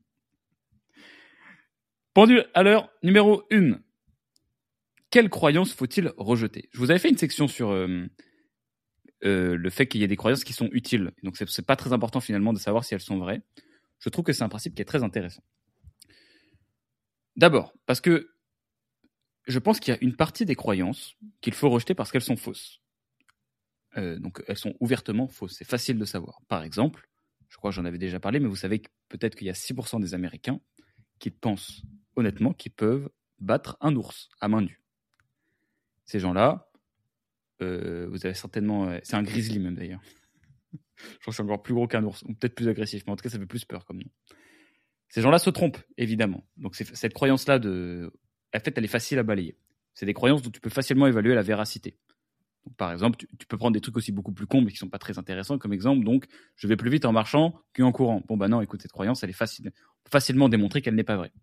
Pendule à l'heure numéro un. Quelle croyance faut-il rejeter? Je vous avais fait une section sur euh, euh, le fait qu'il y ait des croyances qui sont utiles. Donc, c'est, c'est pas très important finalement de savoir si elles sont vraies. Je trouve que c'est un principe qui est très intéressant. D'abord, parce que je pense qu'il y a une partie des croyances qu'il faut rejeter parce qu'elles sont fausses. Euh, donc, elles sont ouvertement fausses. C'est facile de savoir. Par exemple, je crois que j'en avais déjà parlé, mais vous savez que peut-être qu'il y a six pour cent des Américains qui pensent honnêtement qu'ils peuvent battre un ours à main nue. Ces gens-là, euh, vous avez certainement... Euh, c'est un grizzly même d'ailleurs. Je crois que c'est encore plus gros qu'un ours, ou peut-être plus agressif, mais en tout cas ça fait plus peur comme nom. Ces gens-là se trompent, évidemment. Donc c'est, cette croyance-là, de, en fait, elle est facile à balayer. C'est des croyances dont tu peux facilement évaluer la véracité. Donc, par exemple, tu, tu peux prendre des trucs aussi beaucoup plus cons, mais qui sont pas très intéressants, comme exemple, donc, je vais plus vite en marchant qu'en courant. Bon, bah non, écoute, cette croyance, elle est facile, on peut facilement démontrer qu'elle n'est pas vraie.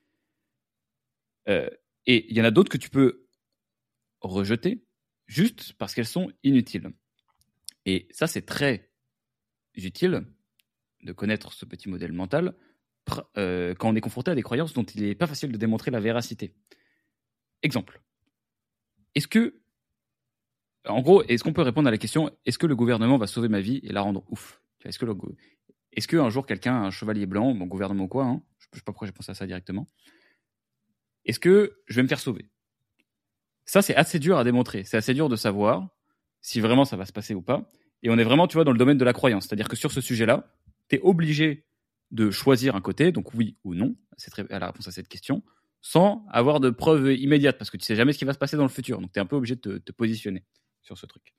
Euh, et il y en a d'autres que tu peux rejeter, juste parce qu'elles sont inutiles. Et ça, c'est très utile de connaître ce petit modèle mental euh, quand on est confronté à des croyances dont il n'est pas facile de démontrer la véracité. Exemple. Est-ce que, en gros, est-ce qu'on peut répondre à la question, est-ce que le gouvernement va sauver ma vie et la rendre ouf? Est-ce que le, est-ce qu'un jour quelqu'un, un chevalier blanc, mon gouvernement ou quoi, hein, je ne sais pas pourquoi j'ai pensé à ça directement, est-ce que je vais me faire sauver? Ça, c'est assez dur à démontrer. C'est assez dur de savoir si vraiment ça va se passer ou pas. Et on est vraiment, tu vois, dans le domaine de la croyance. C'est-à-dire que sur ce sujet-là, tu es obligé de choisir un côté, donc oui ou non, c'est très, à la réponse à cette question, sans avoir de preuves immédiates, parce que tu sais jamais ce qui va se passer dans le futur. Donc tu es un peu obligé de te, te positionner sur ce truc.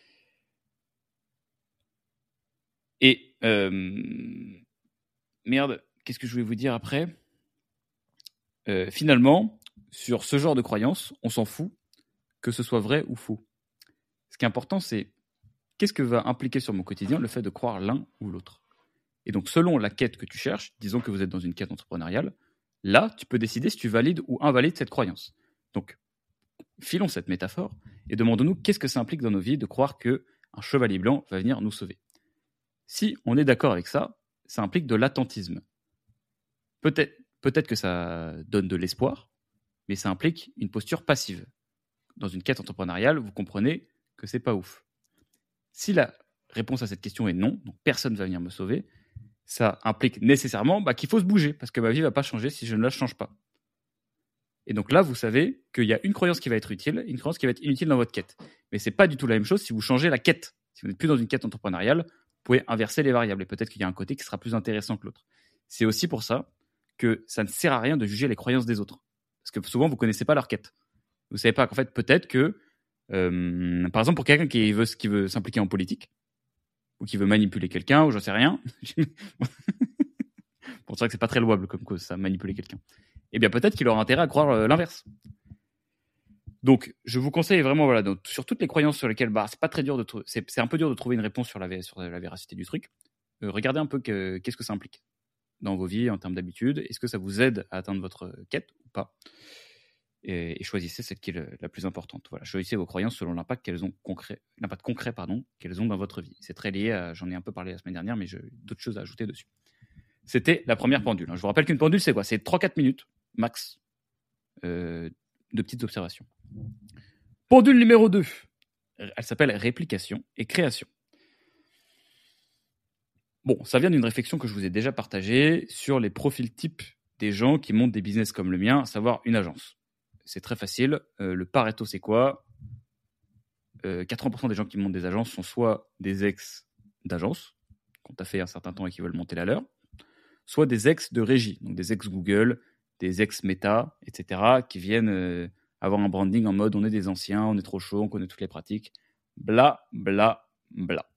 Et, euh, merde, qu'est-ce que je voulais vous dire après? euh, Finalement, sur ce genre de croyance, on s'en fout que ce soit vrai ou faux. Ce qui est important, c'est qu'est-ce que va impliquer sur mon quotidien le fait de croire l'un ou l'autre. Et donc, selon la quête que tu cherches, disons que vous êtes dans une quête entrepreneuriale, là, tu peux décider si tu valides ou invalides cette croyance. Donc, filons cette métaphore et demandons-nous qu'est-ce que ça implique dans nos vies de croire qu'un chevalier blanc va venir nous sauver. Si on est d'accord avec ça, ça implique de l'attentisme. Peut-être, peut-être que ça donne de l'espoir, mais ça implique une posture passive. Dans une quête entrepreneuriale, vous comprenez que c'est pas ouf. Si la réponse à cette question est non, donc personne ne va venir me sauver, ça implique nécessairement bah, qu'il faut se bouger, parce que ma vie ne va pas changer si je ne la change pas. Et donc là, vous savez qu'il y a une croyance qui va être utile, une croyance qui va être inutile dans votre quête. Mais ce n'est pas du tout la même chose si vous changez la quête. Si vous n'êtes plus dans une quête entrepreneuriale, vous pouvez inverser les variables, et peut-être qu'il y a un côté qui sera plus intéressant que l'autre. C'est aussi pour ça que ça ne sert à rien de juger les croyances des autres. Parce que souvent, vous ne connaissez pas leur quête. Vous ne savez pas qu'en fait, peut-être que, euh, par exemple, pour quelqu'un qui veut, qui veut s'impliquer en politique, ou qui veut manipuler quelqu'un, ou j'en sais rien. Bon, c'est vrai que c'est pas très louable comme cause, ça, manipuler quelqu'un. Eh bien, peut-être qu'il aura intérêt à croire euh, l'inverse. Donc, je vous conseille vraiment, voilà, donc, sur toutes les croyances sur lesquelles, bah, c'est pas très dur de trouver, c'est, c'est un peu dur de trouver une réponse sur la, sur la véracité du truc. Euh, regardez un peu que, qu'est-ce que ça implique dans vos vies en termes d'habitude. Est-ce que ça vous aide à atteindre votre quête ou pas? Et, et choisissez celle qui est le, la plus importante. Voilà, choisissez vos croyances selon l'impact qu'elles ont concret, l'impact concret, pardon, qu'elles ont dans votre vie. C'est très lié à, j'en ai un peu parlé la semaine dernière, mais j'ai d'autres choses à ajouter dessus. C'était la première pendule. Je vous rappelle qu'une pendule, c'est quoi? C'est trois quatre minutes, max, euh, de petites observations. Pendule numéro deux. Elle s'appelle réplication et création. Bon, ça vient d'une réflexion que je vous ai déjà partagée sur les profils types des gens qui montent des business comme le mien, à savoir une agence. C'est très facile. Euh, le Pareto, c'est quoi? euh, quatre-vingts pour cent des gens qui montent des agences sont soit des ex d'agences, qui ont fait un certain temps et qui veulent monter la leur, soit des ex de régie, donc des ex Google, des ex Meta, et cetera, qui viennent euh, avoir un branding en mode on est des anciens, on est trop chaud, on connaît toutes les pratiques, bla, bla, bla.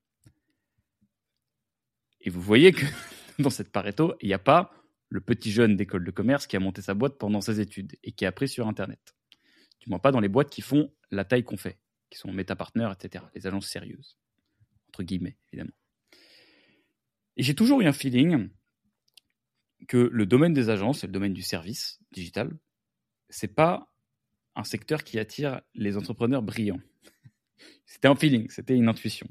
Et vous voyez que dans cette Pareto, il n'y a pas le petit jeune d'école de commerce qui a monté sa boîte pendant ses études et qui a appris sur Internet. Tu ne mens pas dans les boîtes qui font la taille qu'on fait, qui sont Meta Partners, et cetera. Les agences sérieuses, entre guillemets, évidemment. Et j'ai toujours eu un feeling que le domaine des agences et le domaine du service digital, c'est pas un secteur qui attire les entrepreneurs brillants. C'était un feeling, c'était une intuition.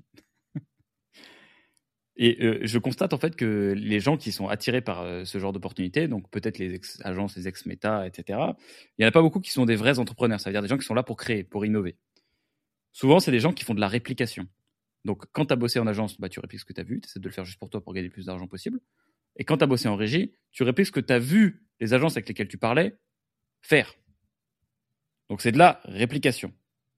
Et euh, je constate en fait que les gens qui sont attirés par euh, ce genre d'opportunités, donc peut-être les ex-agences, les ex-méta, et cetera, il n'y en a pas beaucoup qui sont des vrais entrepreneurs, ça veut dire des gens qui sont là pour créer, pour innover. Souvent, c'est des gens qui font de la réplication. Donc, quand tu as bossé en agence, bah, tu répliques ce que tu as vu, tu essaies de le faire juste pour toi pour gagner le plus d'argent possible. Et quand tu as bossé en régie, tu répliques ce que tu as vu les agences avec lesquelles tu parlais faire. Donc, c'est de la réplication.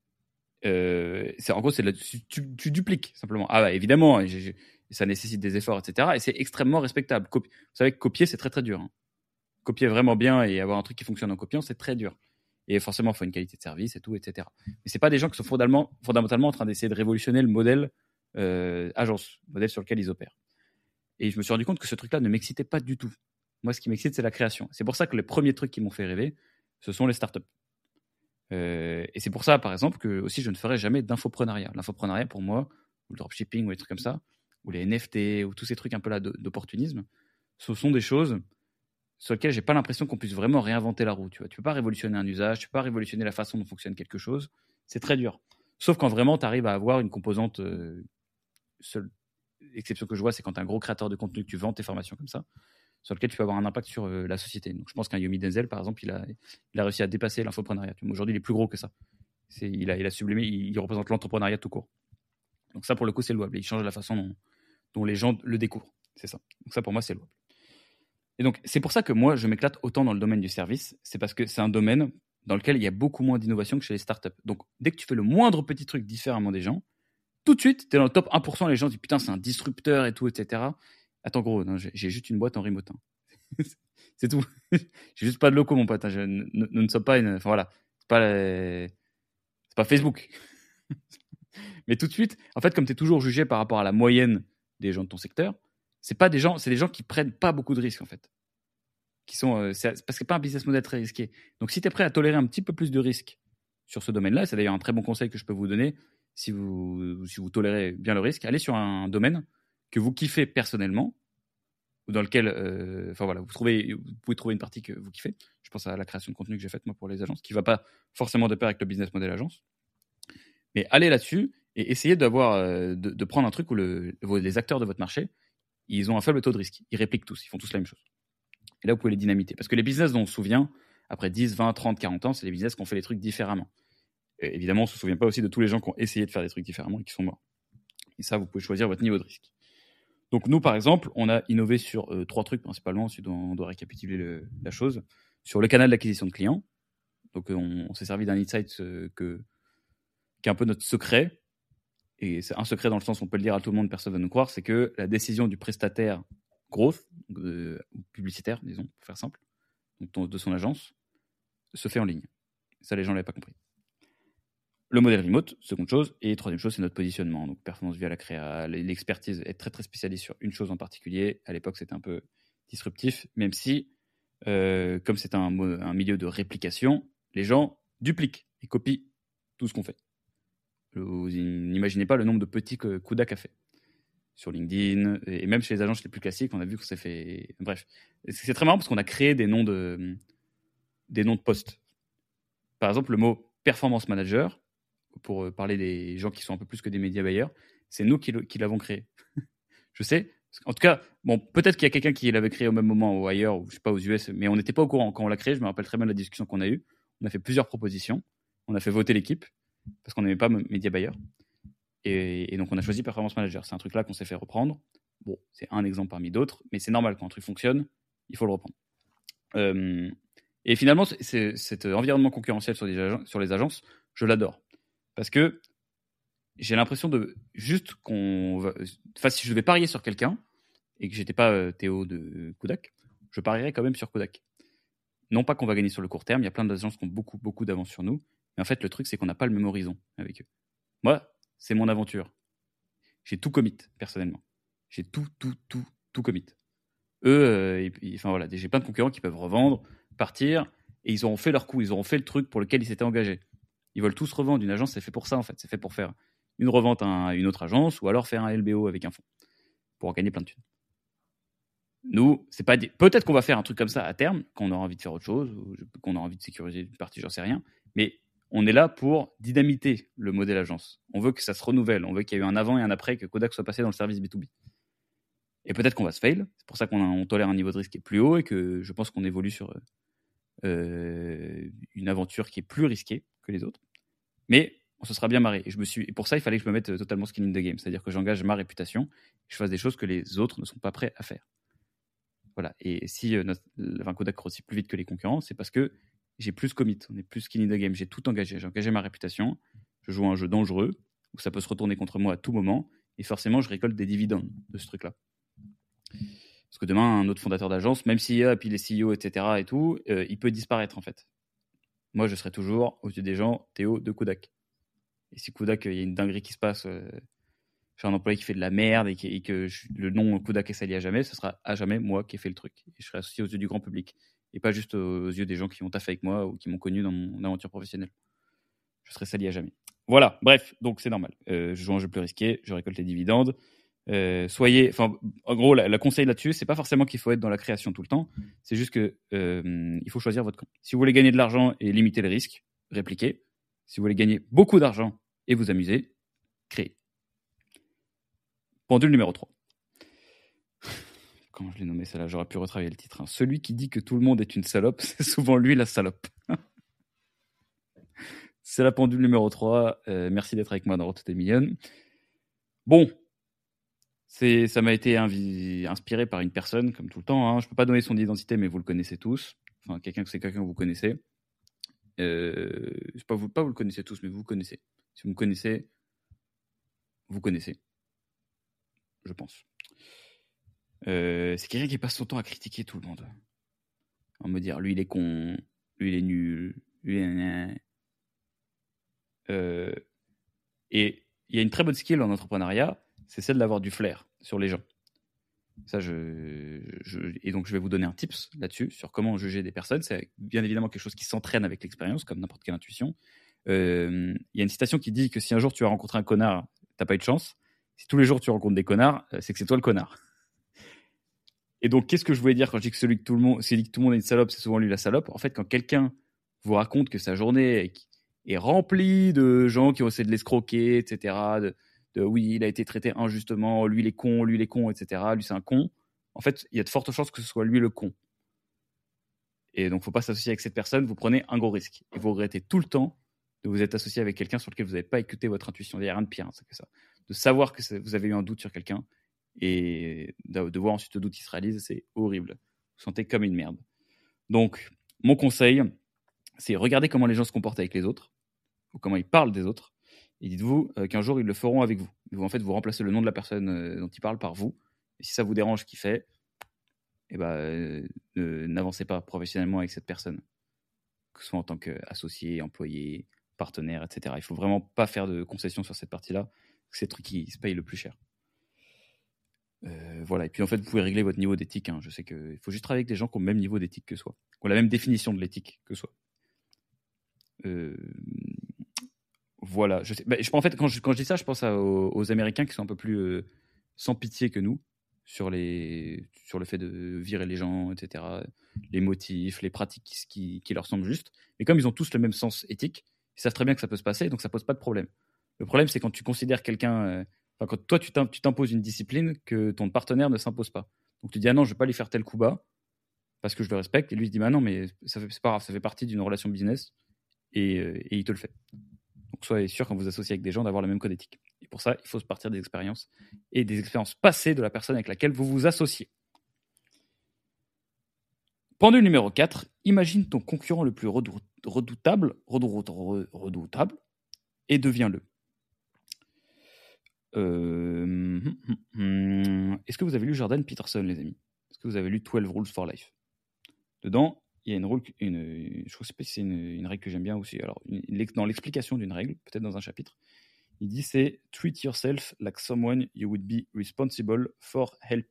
Euh, c'est, en gros, c'est de la, tu, tu dupliques simplement. Ah, bah, évidemment, j'ai, j'ai, ça nécessite des efforts, et cetera. Et c'est extrêmement respectable. Copi- Vous savez que copier, c'est très très dur. Hein. Copier vraiment bien et avoir un truc qui fonctionne en copiant, c'est très dur. Et forcément, il faut une qualité de service et tout, et cetera. Mais c'est pas des gens qui sont fondamentalement, fondamentalement en train d'essayer de révolutionner le modèle euh, agence, le modèle sur lequel ils opèrent. Et je me suis rendu compte que ce truc-là ne m'excitait pas du tout. Moi, ce qui m'excite, c'est la création. C'est pour ça que les premiers trucs qui m'ont fait rêver, ce sont les startups. Euh, et c'est pour ça, par exemple, que aussi je ne ferai jamais d'infoprenariat. L'infoprenariat, pour moi, ou le dropshipping, ou les trucs comme ça, ou les N F T, ou tous ces trucs un peu là d'opportunisme, ce sont des choses sur lesquelles j'ai pas l'impression qu'on puisse vraiment réinventer la roue. Tu vois, tu peux pas révolutionner un usage, tu peux pas révolutionner la façon dont fonctionne quelque chose. C'est très dur. Sauf quand vraiment tu arrives à avoir une composante. Euh, seule exception que je vois, c'est quand tu es un gros créateur de contenu, que tu vends tes formations comme ça, sur lequel tu peux avoir un impact sur euh, la société. Donc je pense qu'un Yomi Denzel, par exemple, il a, il a réussi à dépasser l'infoprenariat. Aujourd'hui, il est plus gros que ça. C'est, il, a, il a sublimé, il, il représente l'entrepreneuriat tout court. Donc ça, pour le coup, c'est louable. Il change la façon dont, dont les gens le découvrent. C'est ça. Donc ça, pour moi, c'est louable. Et donc, c'est pour ça que moi, je m'éclate autant dans le domaine du service. C'est parce que c'est un domaine dans lequel il y a beaucoup moins d'innovation que chez les startups. Donc, dès que tu fais le moindre petit truc différemment des gens, tout de suite, tu es dans le top un pour cent. Les gens disent putain, c'est un disrupteur et tout, et cetera. Attends, gros, non, j'ai, j'ai juste une boîte en remote. Hein. C'est tout. J'ai juste pas de locaux, mon pote. Hein. Je, nous, nous ne sommes pas une. Enfin voilà, c'est pas, les... c'est pas Facebook. Mais tout de suite, en fait, comme tu es toujours jugé par rapport à la moyenne des gens de ton secteur, c'est pas des gens, c'est des gens qui prennent pas beaucoup de risques en fait. Qui sont, euh, c'est, parce que c'est pas un business model très risqué. Donc, si tu es prêt à tolérer un petit peu plus de risques sur ce domaine-là, c'est d'ailleurs un très bon conseil que je peux vous donner. Si vous, si vous tolérez bien le risque, allez sur un domaine que vous kiffez personnellement, ou dans lequel, euh, enfin voilà, vous trouvez, vous pouvez trouver une partie que vous kiffez. Je pense à la création de contenu que j'ai faite moi pour les agences, qui va pas forcément de pair avec le business model agence. Mais allez là-dessus et essayez d'avoir, euh, de, de prendre un truc où le, les acteurs de votre marché, ils ont un faible taux de risque. Ils répliquent tous, ils font tous la même chose. Et là, vous pouvez les dynamiter. Parce que les business dont on se souvient, après dix, vingt, trente, quarante ans, c'est les business qui ont fait les trucs différemment. Et évidemment, on ne se souvient pas aussi de tous les gens qui ont essayé de faire des trucs différemment et qui sont morts. Et ça, vous pouvez choisir votre niveau de risque. Donc nous, par exemple, on a innové sur euh, trois trucs principalement, ensuite on doit récapituler le, la chose. Sur le canal d'acquisition de clients, donc on, on s'est servi d'un insight euh, que, qui est un peu notre secret, et c'est un secret dans le sens où on peut le dire à tout le monde, personne ne va nous croire, c'est que la décision du prestataire growth, euh, ou publicitaire, disons, pour faire simple, donc de son agence, se fait en ligne. Ça, les gens ne l'avaient pas compris. Le modèle remote, seconde chose. Et troisième chose, c'est notre positionnement. Donc, performance via la créa, l'expertise, être très, très spécialiste sur une chose en particulier. À l'époque, c'était un peu disruptif, même si, euh, comme c'est un, un milieu de réplication, les gens dupliquent et copient tout ce qu'on fait. Vous n'imaginez pas le nombre de petits coups d'à café sur LinkedIn, et même chez les agences les plus classiques, on a vu que ça fait... Bref, c'est très marrant parce qu'on a créé des noms de, des noms de postes. Par exemple, le mot performance manager, pour parler des gens qui sont un peu plus que des médias buyers, c'est nous qui, le, qui l'avons créé. Je sais. En tout cas, bon, peut-être qu'il y a quelqu'un qui l'avait créé au même moment ou ailleurs, ou je sais pas, aux U S, mais on n'était pas au courant. Quand on l'a créé, je me rappelle très bien de la discussion qu'on a eue. On a fait plusieurs propositions. On a fait voter l'équipe, parce qu'on n'aimait pas média buyer. Et, et donc, on a choisi Performance Manager. C'est un truc là qu'on s'est fait reprendre. Bon, c'est un exemple parmi d'autres, mais c'est normal. Quand un truc fonctionne, il faut le reprendre. Euh, et finalement, c'est, cet environnement concurrentiel sur les, agen- sur les agences, je l'adore. Parce que j'ai l'impression de juste qu'on va... Enfin, si je devais parier sur quelqu'un et que j'étais pas euh, Théo de Kodak, je parierais quand même sur Kodak. non pas qu'on va gagner sur le court terme, il y a plein d'agences qui ont beaucoup, beaucoup d'avance sur nous, mais en fait, le truc, c'est qu'on n'a pas le même horizon avec eux. Moi, c'est mon aventure. J'ai tout commit, personnellement. J'ai tout, tout, tout, tout commit. Eux, euh, et puis, enfin voilà, j'ai plein de concurrents qui peuvent revendre, partir, et ils auront fait leur coup, ils auront fait le truc pour lequel ils s'étaient engagés. Ils veulent tous revendre. Une agence, c'est fait pour ça, en fait. C'est fait pour faire une revente à une autre agence, ou alors faire un L B O avec un fonds, pour gagner plein de thunes. Nous, c'est pas dit. Peut-être qu'on va faire un truc comme ça à terme, quand on aura envie de faire autre chose, ou qu'on aura envie de sécuriser une partie, j'en sais rien. Mais on est là pour dynamiter le modèle agence. On veut que ça se renouvelle. On veut qu'il y ait eu un avant et un après, que Kodak soit passé dans le service B deux B. Et peut-être qu'on va se fail. C'est pour ça qu'on a, on tolère un niveau de risque qui est plus haut et que je pense qu'on évolue sur euh, une aventure qui est plus risquée que les autres. Mais on se sera bien marré. Et, je me suis, et pour ça, il fallait que je me mette totalement skin in the game. C'est-à-dire que j'engage ma réputation, que je fasse des choses que les autres ne sont pas prêts à faire. Voilà. Et si euh, notre, enfin, Kodak grossit plus vite que les concurrents, c'est parce que j'ai plus commit, on est plus skin in the game. J'ai tout engagé. J'ai engagé ma réputation. Je joue à un jeu dangereux où ça peut se retourner contre moi à tout moment. Et forcément, je récolte des dividendes de ce truc-là. Parce que demain, un autre fondateur d'agence, même s'il y a, puis les C E O, et cetera et tout, euh, il peut disparaître en fait. Moi, je serai toujours, aux yeux des gens, Théo de Kodak. Et si Kodak, il y a une dinguerie qui se passe, euh, j'ai un employé qui fait de la merde et, qui, et que je, le nom Kodak est sali à jamais, ce sera à jamais moi qui ai fait le truc. Et je serai associé aux yeux du grand public. Et pas juste aux, aux yeux des gens qui ont taffé avec moi ou qui m'ont connu dans mon aventure professionnelle. Je serai sali à jamais. Voilà, bref, donc c'est normal. Euh, je joue un jeu plus risqué, je récolte les dividendes. Euh, soyez, enfin, en gros, la, la conseil là-dessus, c'est pas forcément qu'il faut être dans la création tout le temps. C'est juste que euh, il faut choisir votre camp. Si vous voulez gagner de l'argent et limiter le risque, répliquez. Si vous voulez gagner beaucoup d'argent et vous amuser, créez. Pendule numéro trois. Comment je l'ai nommé celle-là? J'aurais pu retravailler le titre. Hein. Celui qui dit que tout le monde est une salope, c'est souvent lui la salope. C'est la pendule numéro trois. Euh, merci d'être avec moi dans Road to Million. Bon, c'est, ça m'a été invi- inspiré par une personne, comme tout le temps. Hein. Je ne peux pas donner son identité, mais vous le connaissez tous. Enfin, quelqu'un, c'est quelqu'un que vous connaissez. Euh, je pas vous, pas vous le connaissez tous, mais vous, vous connaissez. Si vous me connaissez, vous connaissez. Je pense. Euh, c'est quelqu'un qui passe son temps à critiquer tout le monde. À me dire, lui, il est con, lui, il est nul, lui, il est... Euh, et il y a une très bonne skill en entrepreneuriat, c'est celle d'avoir du flair sur les gens. Ça, je, je, et donc, je vais vous donner un tips là-dessus, sur comment juger des personnes. C'est bien évidemment quelque chose qui s'entraîne avec l'expérience, comme n'importe quelle intuition. Euh, il y a une citation qui dit que si un jour tu as rencontré un connard, t'as pas eu de chance. Si tous les jours tu rencontres des connards, c'est que c'est toi le connard. Et donc, qu'est-ce que je voulais dire quand je dis que celui que tout le monde, celui que tout le monde est une salope, c'est souvent lui la salope. En fait, quand quelqu'un vous raconte que sa journée est remplie de gens qui ont essayé de l'escroquer, et cetera, de, de oui, il a été traité injustement, lui il est con, lui il est con, et cetera. Lui c'est un con. En fait, il y a de fortes chances que ce soit lui le con. Et donc, faut pas s'associer avec cette personne. Vous prenez un gros risque. Et vous regrettez tout le temps de vous être associé avec quelqu'un sur lequel vous n'avez pas écouté votre intuition. Il n'y a rien de pire, hein, c'est que ça. De savoir que vous avez eu un doute sur quelqu'un et de voir ensuite le doute qui se réalise, c'est horrible. Vous vous sentez comme une merde. Donc, mon conseil, c'est regarder comment les gens se comportent avec les autres, ou comment ils parlent des autres, et dites-vous euh, qu'un jour, ils le feront avec vous. Vous, en fait, vous remplacez le nom de la personne euh, dont ils parlent par vous, et si ça vous dérange ce qu'il fait, eh ben, euh, euh, n'avancez pas professionnellement avec cette personne, que ce soit en tant qu'associé, employé, partenaire, et cetera. Il ne faut vraiment pas faire de concessions sur cette partie-là, c'est le truc qui se paye le plus cher. Euh, voilà, et puis en fait, vous pouvez régler votre niveau d'éthique. Hein. Je sais qu'il faut juste travailler avec des gens qui ont le même niveau d'éthique que soi, qui ont la même définition de l'éthique que soi. Euh... Voilà, je sais. Bah, je, en fait, quand je, quand je dis ça, je pense à, aux, aux Américains qui sont un peu plus euh, sans pitié que nous sur, les, sur le fait de virer les gens, et cetera. Les motifs, les pratiques qui, qui, qui leur semblent justes. Mais comme ils ont tous le même sens éthique, ils savent très bien que ça peut se passer, donc ça pose pas de problème. Le problème, c'est quand tu considères quelqu'un... Euh, Enfin, quand toi, tu t'imposes une discipline que ton partenaire ne s'impose pas. Donc, tu dis, ah non, je ne vais pas lui faire tel coup bas parce que je le respecte. Et lui, il se dit, bah non, mais ça fait, c'est pas grave, ça fait partie d'une relation business et, et il te le fait. Donc, soyez sûr, quand vous associez avec des gens, d'avoir le même code éthique. Et pour ça, il faut se partir des expériences et des expériences passées de la personne avec laquelle vous vous associez. Pendule numéro quatre, imagine ton concurrent le plus redou- redoutable, redou- redoutable et deviens-le. Euh, Est-ce que vous avez lu Jordan Peterson, les amis? Est-ce que vous avez lu twelve Rules for Life? Dedans, il y a une règle, une, je ne sais pas si c'est une, une règle que j'aime bien aussi. Alors, une, dans l'explication d'une règle, peut-être dans un chapitre, il dit c'est « Treat yourself like someone you would be responsible for helping ».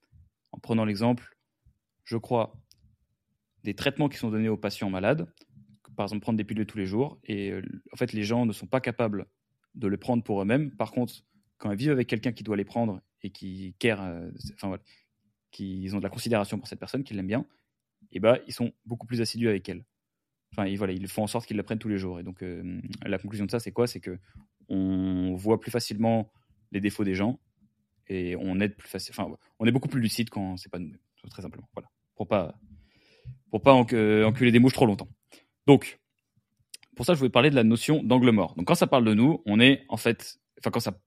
En prenant l'exemple, je crois, des traitements qui sont donnés aux patients malades, par exemple prendre des pilules tous les jours, et euh, en fait, les gens ne sont pas capables de les prendre pour eux-mêmes. Par contre, quand ils vivent avec quelqu'un qui doit les prendre et qui care, euh, enfin voilà, qui ont de la considération pour cette personne, qui l'aime bien, et bah, ils sont beaucoup plus assidus avec elle. Enfin, et voilà, ils font en sorte qu'ils la prennent tous les jours. Et donc, euh, la conclusion de ça, c'est quoi? C'est que on voit plus facilement les défauts des gens et on aide plus facile. Enfin, on est beaucoup plus lucide quand c'est pas nous-mêmes, très simplement. Voilà, pour pas pour pas enculer des mouches trop longtemps. Donc, pour ça, je voulais parler de la notion d'angle mort. Donc, quand ça parle de nous, on est en fait, enfin, quand ça,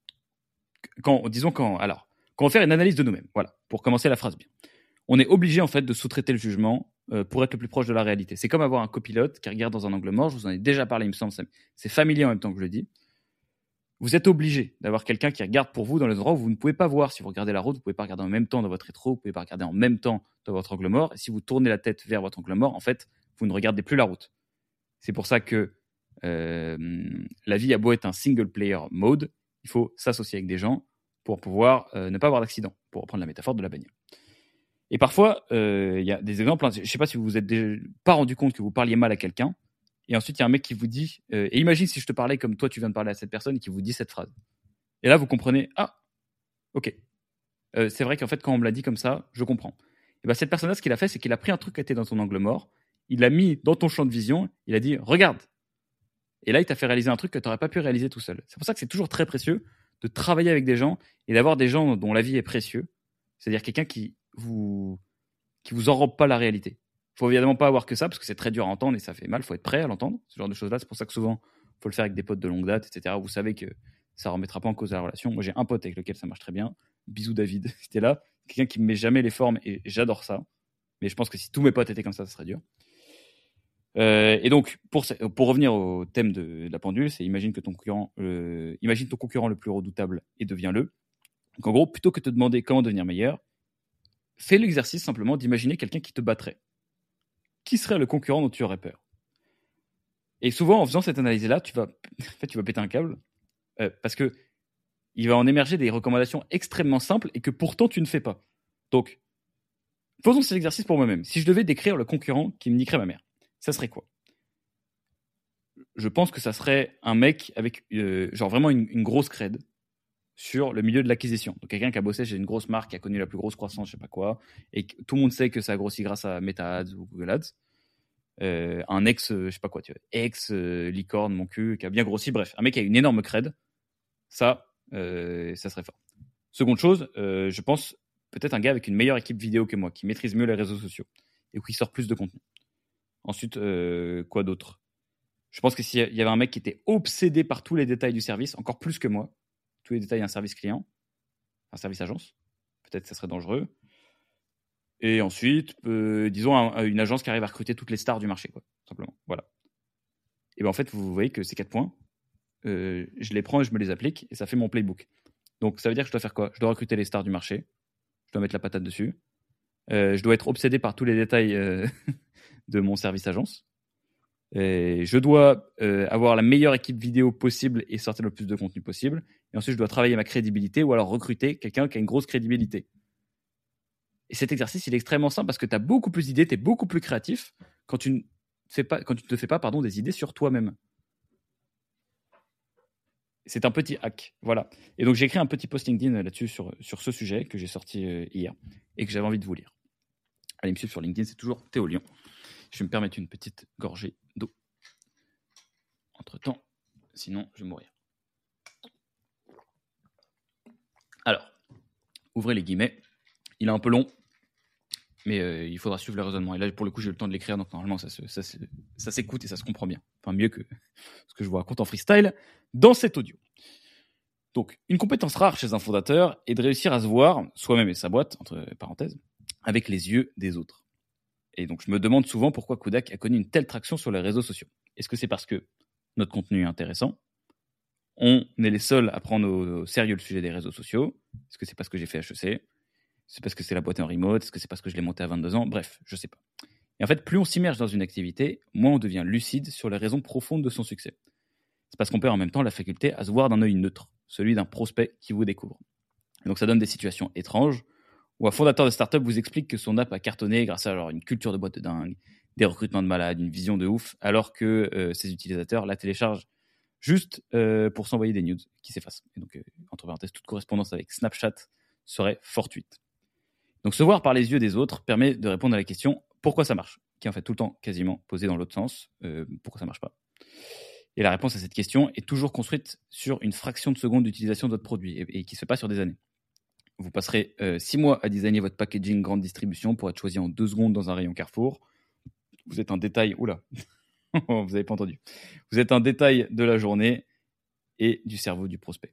quand, disons quand, alors, quand on fait une analyse de nous-mêmes, voilà, pour commencer la phrase bien, on est obligé en fait de sous-traiter le jugement euh, pour être le plus proche de la réalité. C'est comme avoir un copilote qui regarde dans un angle mort. Je vous en ai déjà parlé, il me semble, c'est familier en même temps que je le dis. Vous êtes obligé d'avoir quelqu'un qui regarde pour vous dans les endroits où vous ne pouvez pas voir. Si vous regardez la route, vous ne pouvez pas regarder en même temps dans votre rétro, vous ne pouvez pas regarder en même temps dans votre angle mort. Et si vous tournez la tête vers votre angle mort, en fait, vous ne regardez plus la route. C'est pour ça que euh, la vie a beau être un single player mode, il faut s'associer avec des gens pour pouvoir euh, ne pas avoir d'accident, pour reprendre la métaphore de la bagnole. Et parfois, il euh, y a des exemples. Hein, je ne sais pas si vous vous êtes déjà pas rendu compte que vous parliez mal à quelqu'un. Et ensuite, il y a un mec qui vous dit, euh, et imagine si je te parlais comme toi, tu viens de parler à cette personne et qui vous dit cette phrase. Et là, vous comprenez, ah, ok. Euh, c'est vrai qu'en fait, quand on me l'a dit comme ça, je comprends. Et ben, cette personne-là, ce qu'il a fait, c'est qu'il a pris un truc qui était dans ton angle mort, il l'a mis dans ton champ de vision, il a dit, regarde. Et là, il t'a fait réaliser un truc que tu n'aurais pas pu réaliser tout seul. C'est pour ça que c'est toujours très précieux de travailler avec des gens et d'avoir des gens dont la vie est précieuse. C'est-à-dire quelqu'un qui vous, qui vous enrobe pas la réalité. Il faut évidemment pas avoir que ça, parce que c'est très dur à entendre et ça fait mal. Il faut être prêt à l'entendre, ce genre de choses-là. C'est pour ça que souvent, il faut le faire avec des potes de longue date, et cetera. Vous savez que ça ne remettra pas en cause la relation. Moi, j'ai un pote avec lequel ça marche très bien. Bisous David, c'était là. Quelqu'un qui ne me met jamais les formes et j'adore ça. Mais je pense que si tous mes potes étaient comme ça, ça serait dur. Euh, et donc, pour, pour revenir au thème de, de la pendule, c'est imagine, que ton concurrent, euh, imagine ton concurrent le plus redoutable et deviens-le. Donc, en gros, plutôt que de te demander comment devenir meilleur, fais l'exercice simplement d'imaginer quelqu'un qui te battrait. Qui serait le concurrent dont tu aurais peur? Et souvent, en faisant cette analyse-là, tu vas, en fait, tu vas péter un câble euh, parce que il va en émerger des recommandations extrêmement simples et que pourtant tu ne fais pas. Donc, faisons cet exercice pour moi-même. Si je devais décrire le concurrent qui me niquerait ma mère, ça serait quoi? Je pense que ça serait un mec avec euh, genre vraiment une, une grosse cred sur le milieu de l'acquisition. Donc quelqu'un qui a bossé chez une grosse marque, qui a connu la plus grosse croissance, je sais pas quoi, et que tout le monde sait que ça a grossi grâce à Meta Ads ou Google Ads. Euh, un ex, euh, je sais pas quoi, tu vois, ex euh, licorne, mon cul, qui a bien grossi. Bref, un mec qui a une énorme cred, ça, euh, ça serait fort. Seconde chose, euh, je pense peut-être un gars avec une meilleure équipe vidéo que moi, qui maîtrise mieux les réseaux sociaux et qui sort plus de contenu. Ensuite, euh, quoi d'autre? Je pense que s'il y avait un mec qui était obsédé par tous les détails du service, encore plus que moi, tous les détails d'un service client, un service agence, peut-être ça serait dangereux. Et ensuite, euh, disons un, une agence qui arrive à recruter toutes les stars du marché, quoi, simplement. Voilà. Et bien en fait, vous voyez que ces quatre points, euh, je les prends et je me les applique, et ça fait mon playbook. Donc ça veut dire que je dois faire quoi? Je dois recruter les stars du marché, je dois mettre la patate dessus, euh, je dois être obsédé par tous les détails euh, de mon service agence. Et je dois euh, avoir la meilleure équipe vidéo possible et sortir le plus de contenu possible. Et ensuite, je dois travailler ma crédibilité ou alors recruter quelqu'un qui a une grosse crédibilité. Et cet exercice, il est extrêmement simple parce que tu as beaucoup plus d'idées, tu es beaucoup plus créatif quand tu ne fais pas, quand tu ne te fais pas pardon, des idées sur toi-même. C'est un petit hack. Voilà. Et donc, j'ai écrit un petit post LinkedIn là-dessus sur, sur ce sujet que j'ai sorti euh, hier et que j'avais envie de vous lire. Allez me suivre sur LinkedIn, c'est toujours Théo Lyon. Je vais me permettre une petite gorgée d'eau. Entre-temps, sinon je vais mourir. Alors, ouvrez les guillemets. Il est un peu long, mais euh, il faudra suivre le raisonnement. Et là, pour le coup, j'ai eu le temps de l'écrire, donc normalement, ça, se, ça, se, ça s'écoute et ça se comprend bien. Enfin, mieux que ce que je vous raconte en freestyle dans cet audio. Donc, une compétence rare chez un fondateur est de réussir à se voir, soi-même et sa boîte, entre parenthèses, avec les yeux des autres. Et donc, je me demande souvent pourquoi Kudak a connu une telle traction sur les réseaux sociaux. Est-ce que c'est parce que notre contenu est intéressant? On est les seuls à prendre au sérieux le sujet des réseaux sociaux? Est-ce que c'est parce que j'ai fait H E C? C'est parce que c'est la boîte en remote? Est-ce que c'est parce que je l'ai monté à vingt-deux ans? Bref, je sais pas. Et en fait, plus on s'immerge dans une activité, moins on devient lucide sur les raisons profondes de son succès. C'est parce qu'on perd en même temps la faculté à se voir d'un œil neutre, celui d'un prospect qui vous découvre. Et donc ça donne des situations étranges où un fondateur de start-up vous explique que son app a cartonné grâce à genre, une culture de boîte de dingue, des recrutements de malades, une vision de ouf, alors que euh, ses utilisateurs la téléchargent juste euh, pour s'envoyer des news qui s'effacent. Et donc, euh, entre parenthèses, toute correspondance avec Snapchat serait fortuite. Donc se voir par les yeux des autres permet de répondre à la question « Pourquoi ça marche ?», qui est en fait tout le temps quasiment posée dans l'autre sens, euh, « Pourquoi ça marche pas ?» Et la réponse à cette question est toujours construite sur une fraction de seconde d'utilisation de votre produit et, et qui se fait pas sur des années. Vous passerez euh, six mois à designer votre packaging grande distribution pour être choisi en deux secondes dans un rayon Carrefour. Vous êtes un détail, oula, vous n'avez pas entendu. Vous êtes un détail de la journée et du cerveau du prospect.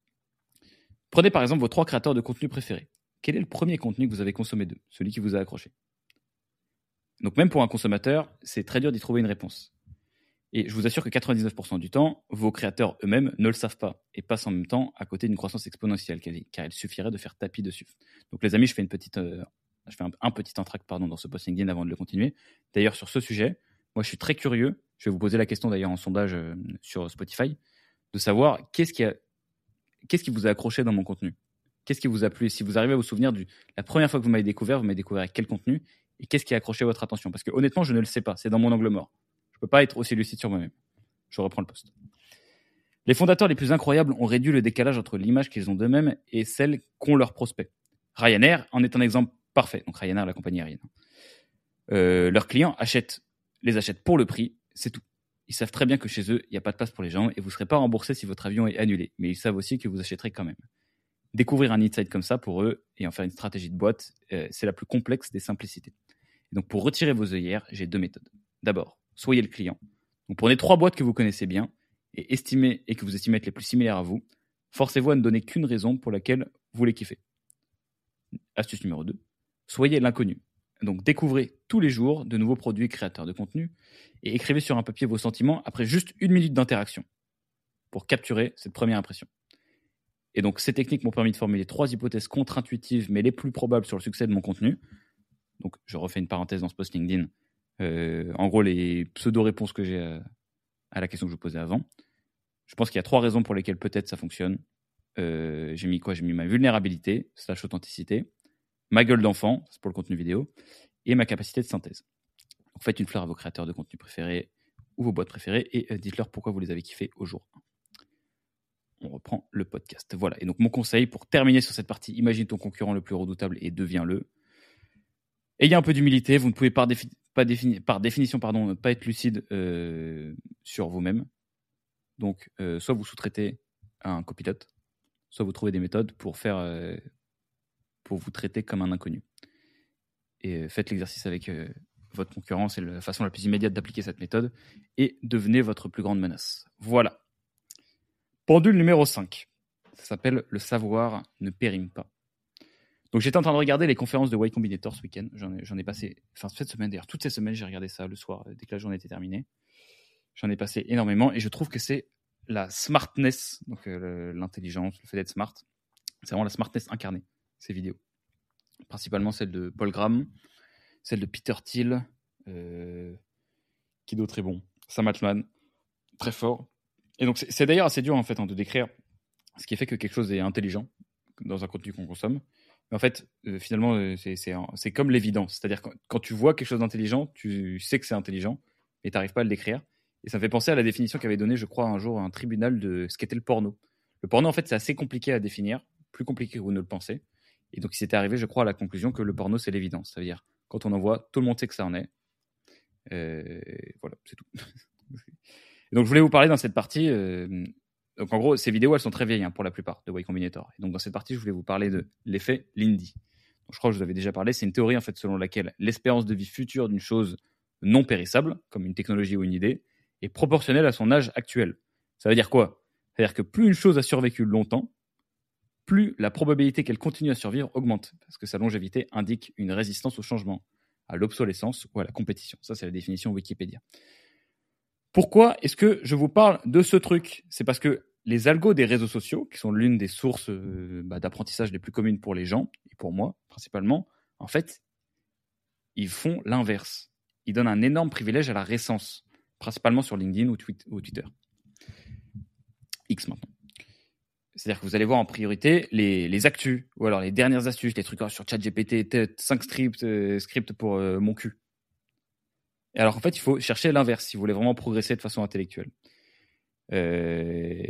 Prenez par exemple vos trois créateurs de contenu préférés. Quel est le premier contenu que vous avez consommé d'eux, celui qui vous a accroché ? Donc même pour un consommateur, c'est très dur d'y trouver une réponse. Et je vous assure que quatre-vingt-dix-neuf pour cent du temps, vos créateurs eux-mêmes ne le savent pas et passent en même temps à côté d'une croissance exponentielle, car il suffirait de faire tapis dessus. Donc les amis, je fais, une petite, euh, je fais un, un petit entracte pardon, dans ce post LinkedIn avant de le continuer. D'ailleurs, sur ce sujet, moi je suis très curieux, je vais vous poser la question d'ailleurs en sondage euh, sur Spotify, de savoir qu'est-ce qui, a, qu'est-ce qui vous a accroché dans mon contenu ? Qu'est-ce qui vous a plu ? Si vous arrivez à vous souvenir de la première fois que vous m'avez découvert, vous m'avez découvert avec quel contenu ? Et qu'est-ce qui a accroché votre attention ? Parce que honnêtement, je ne le sais pas, c'est dans mon angle mort. Je ne peux pas être aussi lucide sur moi-même. Je reprends le post. Les fondateurs les plus incroyables ont réduit le décalage entre l'image qu'ils ont d'eux-mêmes et celle qu'ont leurs prospects. Ryanair en est un exemple parfait. Donc Ryanair, la compagnie aérienne. Euh, leurs clients achètent, les achètent pour le prix, c'est tout. Ils savent très bien que chez eux, il n'y a pas de place pour les gens et vous ne serez pas remboursé si votre avion est annulé. Mais ils savent aussi que vous achèterez quand même. Découvrir un insight comme ça pour eux et en faire une stratégie de boîte, euh, c'est la plus complexe des simplicités. Et donc pour retirer vos œillères, j'ai deux méthodes. D'abord, soyez le client. Donc prenez trois boîtes que vous connaissez bien et estimez et que vous estimez être les plus similaires à vous. Forcez-vous à ne donner qu'une raison pour laquelle vous les kiffez. Astuce numéro deux, soyez l'inconnu. Donc découvrez tous les jours de nouveaux produits créateurs de contenu et écrivez sur un papier vos sentiments après juste une minute d'interaction pour capturer cette première impression. Et donc ces techniques m'ont permis de formuler trois hypothèses contre-intuitives mais les plus probables sur le succès de mon contenu. Donc je refais une parenthèse dans ce post LinkedIn. Euh, en gros, les pseudo-réponses que j'ai à, à la question que je vous posais avant. Je pense qu'il y a trois raisons pour lesquelles peut-être ça fonctionne. Euh, j'ai mis quoi ? J'ai mis ma vulnérabilité, slash authenticité, ma gueule d'enfant, c'est pour le contenu vidéo, et ma capacité de synthèse. Donc faites une fleur à vos créateurs de contenu préférés ou vos boîtes préférées et euh, dites-leur pourquoi vous les avez kiffés au jour un. On reprend le podcast. Voilà. Et donc mon conseil pour terminer sur cette partie, imagine ton concurrent le plus redoutable et deviens-le. Ayez un peu d'humilité, vous ne pouvez par, défi- pas défini- par définition pardon, ne pas être lucide euh, sur vous-même. Donc, euh, soit vous sous-traitez à un copilote, soit vous trouvez des méthodes pour, faire, euh, pour vous traiter comme un inconnu. Et euh, faites l'exercice avec euh, votre concurrent, c'est la façon la plus immédiate d'appliquer cette méthode, et devenez votre plus grande menace. Voilà. Pendule numéro cinq. Ça s'appelle « Le savoir ne périme pas ». Donc j'étais en train de regarder les conférences de Y Combinator ce week-end. J'en ai, j'en ai passé, enfin cette semaine d'ailleurs, toutes ces semaines j'ai regardé ça le soir dès que la journée était terminée. J'en ai passé énormément et je trouve que c'est la smartness, donc euh, l'intelligence, le fait d'être smart, c'est vraiment la smartness incarnée, ces vidéos. Principalement celle de Paul Graham, celle de Peter Thiel, euh, qui d'autre est bon ? Sam Altman, très fort. Et donc c'est, c'est d'ailleurs assez dur en fait hein, de décrire ce qui fait que quelque chose est intelligent dans un contenu qu'on consomme. En fait, euh, finalement, euh, c'est, c'est, c'est comme l'évidence. C'est-à-dire que quand, quand tu vois quelque chose d'intelligent, tu sais que c'est intelligent, mais tu n'arrives pas à le décrire. Et ça me fait penser à la définition qu'avait donnée, je crois, un jour un tribunal de ce qu'était le porno. Le porno, en fait, c'est assez compliqué à définir, plus compliqué que vous ne le pensez. Et donc, il s'était arrivé, je crois, à la conclusion que le porno, c'est l'évidence. C'est-à-dire, quand on en voit, tout le monde sait que ça en est. Euh, voilà, c'est tout. Et donc, je voulais vous parler dans cette partie... Euh, Donc en gros, ces vidéos, elles sont très vieilles hein, pour la plupart de Y Combinator. Et donc dans cette partie, je voulais vous parler de l'effet Lindy. Donc, je crois que je vous avais déjà parlé. C'est une théorie en fait selon laquelle l'espérance de vie future d'une chose non périssable, comme une technologie ou une idée, est proportionnelle à son âge actuel. Ça veut dire quoi ? C'est-à-dire que plus une chose a survécu longtemps, plus la probabilité qu'elle continue à survivre augmente, parce que sa longévité indique une résistance au changement, à l'obsolescence ou à la compétition. Ça, c'est la définition Wikipédia. Pourquoi est-ce que je vous parle de ce truc ? C'est parce que les algos des réseaux sociaux, qui sont l'une des sources euh, bah, d'apprentissage les plus communes pour les gens, et pour moi principalement, en fait, ils font l'inverse. il donne un énorme privilège à la récence, principalement sur LinkedIn ou, tweet, ou Twitter. X maintenant. C'est-à-dire que vous allez voir en priorité les, les actus, ou alors les dernières astuces, les trucs oh, sur ChatGPT, cinq scripts, euh, scripts pour euh, mon cul. Et alors en fait, il faut chercher l'inverse si vous voulez vraiment progresser de façon intellectuelle. Euh,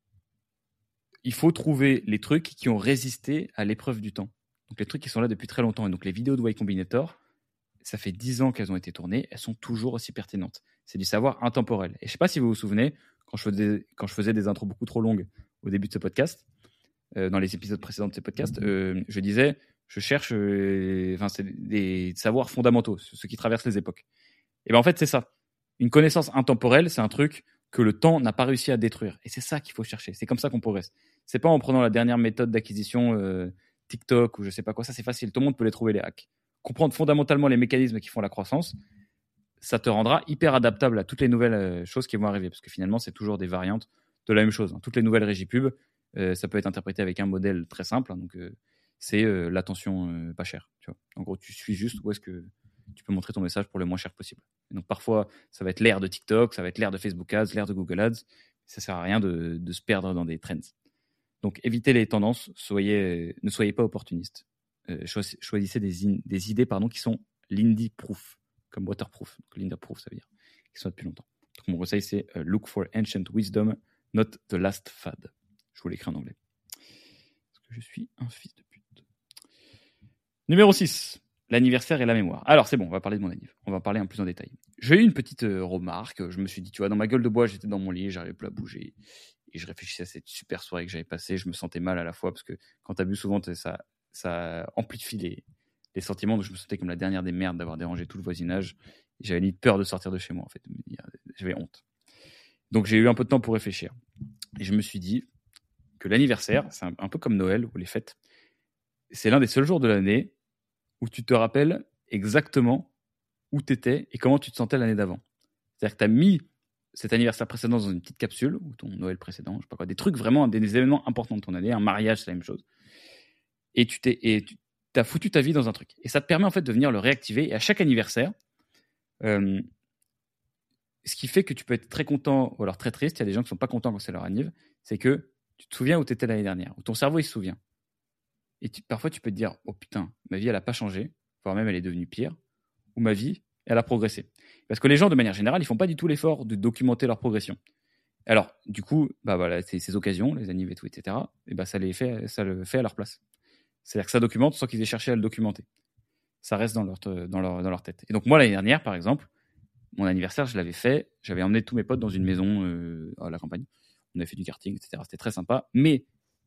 il faut trouver les trucs qui ont résisté à l'épreuve du temps. Donc les trucs qui sont là depuis très longtemps. Et donc les vidéos de Y Combinator, ça fait dix ans qu'elles ont été tournées, elles sont toujours aussi pertinentes. C'est du savoir intemporel. Et je ne sais pas si vous vous souvenez, quand je faisais, quand je faisais des intros beaucoup trop longues au début de ce podcast, euh, dans les épisodes précédents de ce podcast, euh, je disais, je cherche euh, enfin, c'est des savoirs fondamentaux, ceux qui traversent les époques. Et bien en fait, c'est ça. Une connaissance intemporelle, c'est un truc que le temps n'a pas réussi à détruire. Et c'est ça qu'il faut chercher. C'est comme ça qu'on progresse. C'est pas en prenant la dernière méthode d'acquisition euh, TikTok ou je sais pas quoi. Ça, c'est facile. Tout le monde peut les trouver, les hacks. Comprendre fondamentalement les mécanismes qui font la croissance, ça te rendra hyper adaptable à toutes les nouvelles euh, choses qui vont arriver. Parce que finalement, c'est toujours des variantes de la même chose. Hein. Toutes les nouvelles régies pub, euh, ça peut être interprété avec un modèle très simple. Hein, donc, euh, c'est euh, l'attention euh, pas chère. Tu vois. En gros, tu suis juste où est-ce que tu peux montrer ton message pour le moins cher possible. Et donc parfois, ça va être l'ère de TikTok, ça va être l'ère de Facebook Ads, l'ère de Google Ads. Ça sert à rien de, de se perdre dans des trends. Donc évitez les tendances, soyez, ne soyez pas opportuniste. Euh, choisissez des, in, des idées pardon, qui sont Lindy-proof, comme waterproof. Donc Lindy-proof, ça veut dire qui sont là depuis longtemps. Donc mon conseil, c'est uh, look for ancient wisdom, not the last fad. Je vous l'écris en anglais. Parce que je suis un fils de pute. Numéro six. L'anniversaire et la mémoire. Alors, c'est bon, on va parler de mon anniv. On va parler un peu plus en détail. J'ai eu une petite euh, remarque. Je me suis dit, tu vois, dans ma gueule de bois, j'étais dans mon lit, j'arrivais plus à bouger. Et je réfléchissais à cette super soirée que j'avais passée. Je me sentais mal à la fois parce que quand t'as bu souvent, ça, ça amplifie les, les sentiments. Donc, je me sentais comme la dernière des merdes d'avoir dérangé tout le voisinage. Et j'avais limite peur de sortir de chez moi, en fait. J'avais honte. Donc, j'ai eu un peu de temps pour réfléchir. Et je me suis dit que l'anniversaire, c'est un, un peu comme Noël ou les fêtes. C'est l'un des seuls jours de l'année où tu te rappelles exactement où tu étais et comment tu te sentais l'année d'avant. C'est-à-dire que tu as mis cet anniversaire précédent dans une petite capsule, ou ton Noël précédent, je sais pas quoi, des trucs vraiment, des, des événements importants de ton année, un mariage, c'est la même chose. Et tu t'es, et tu as foutu ta vie dans un truc. Et ça te permet en fait de venir le réactiver. Et à chaque anniversaire, euh, ce qui fait que tu peux être très content ou alors très triste, il y a des gens qui sont pas contents quand c'est leur anniv, c'est que tu te souviens où tu étais l'année dernière, où ton cerveau il se souvient. Et tu, parfois, tu peux te dire, oh putain, ma vie, elle n'a pas changé, voire même elle est devenue pire, ou ma vie, elle a progressé. Parce que les gens, de manière générale, ils ne font pas du tout l'effort de documenter leur progression. Alors, du coup, bah voilà, c'est ces occasions, les anniv et tout, et cetera, et bah ça, les fait, ça le fait à leur place. C'est-à-dire que ça documente sans qu'ils aient cherché à le documenter. Ça reste dans leur, dans leur, dans leur tête. Et donc, moi, l'année dernière, par exemple, mon anniversaire, je l'avais fait, j'avais emmené tous mes potes dans une maison euh, à la campagne. On avait fait du karting, et cetera. C'était très sympa, mais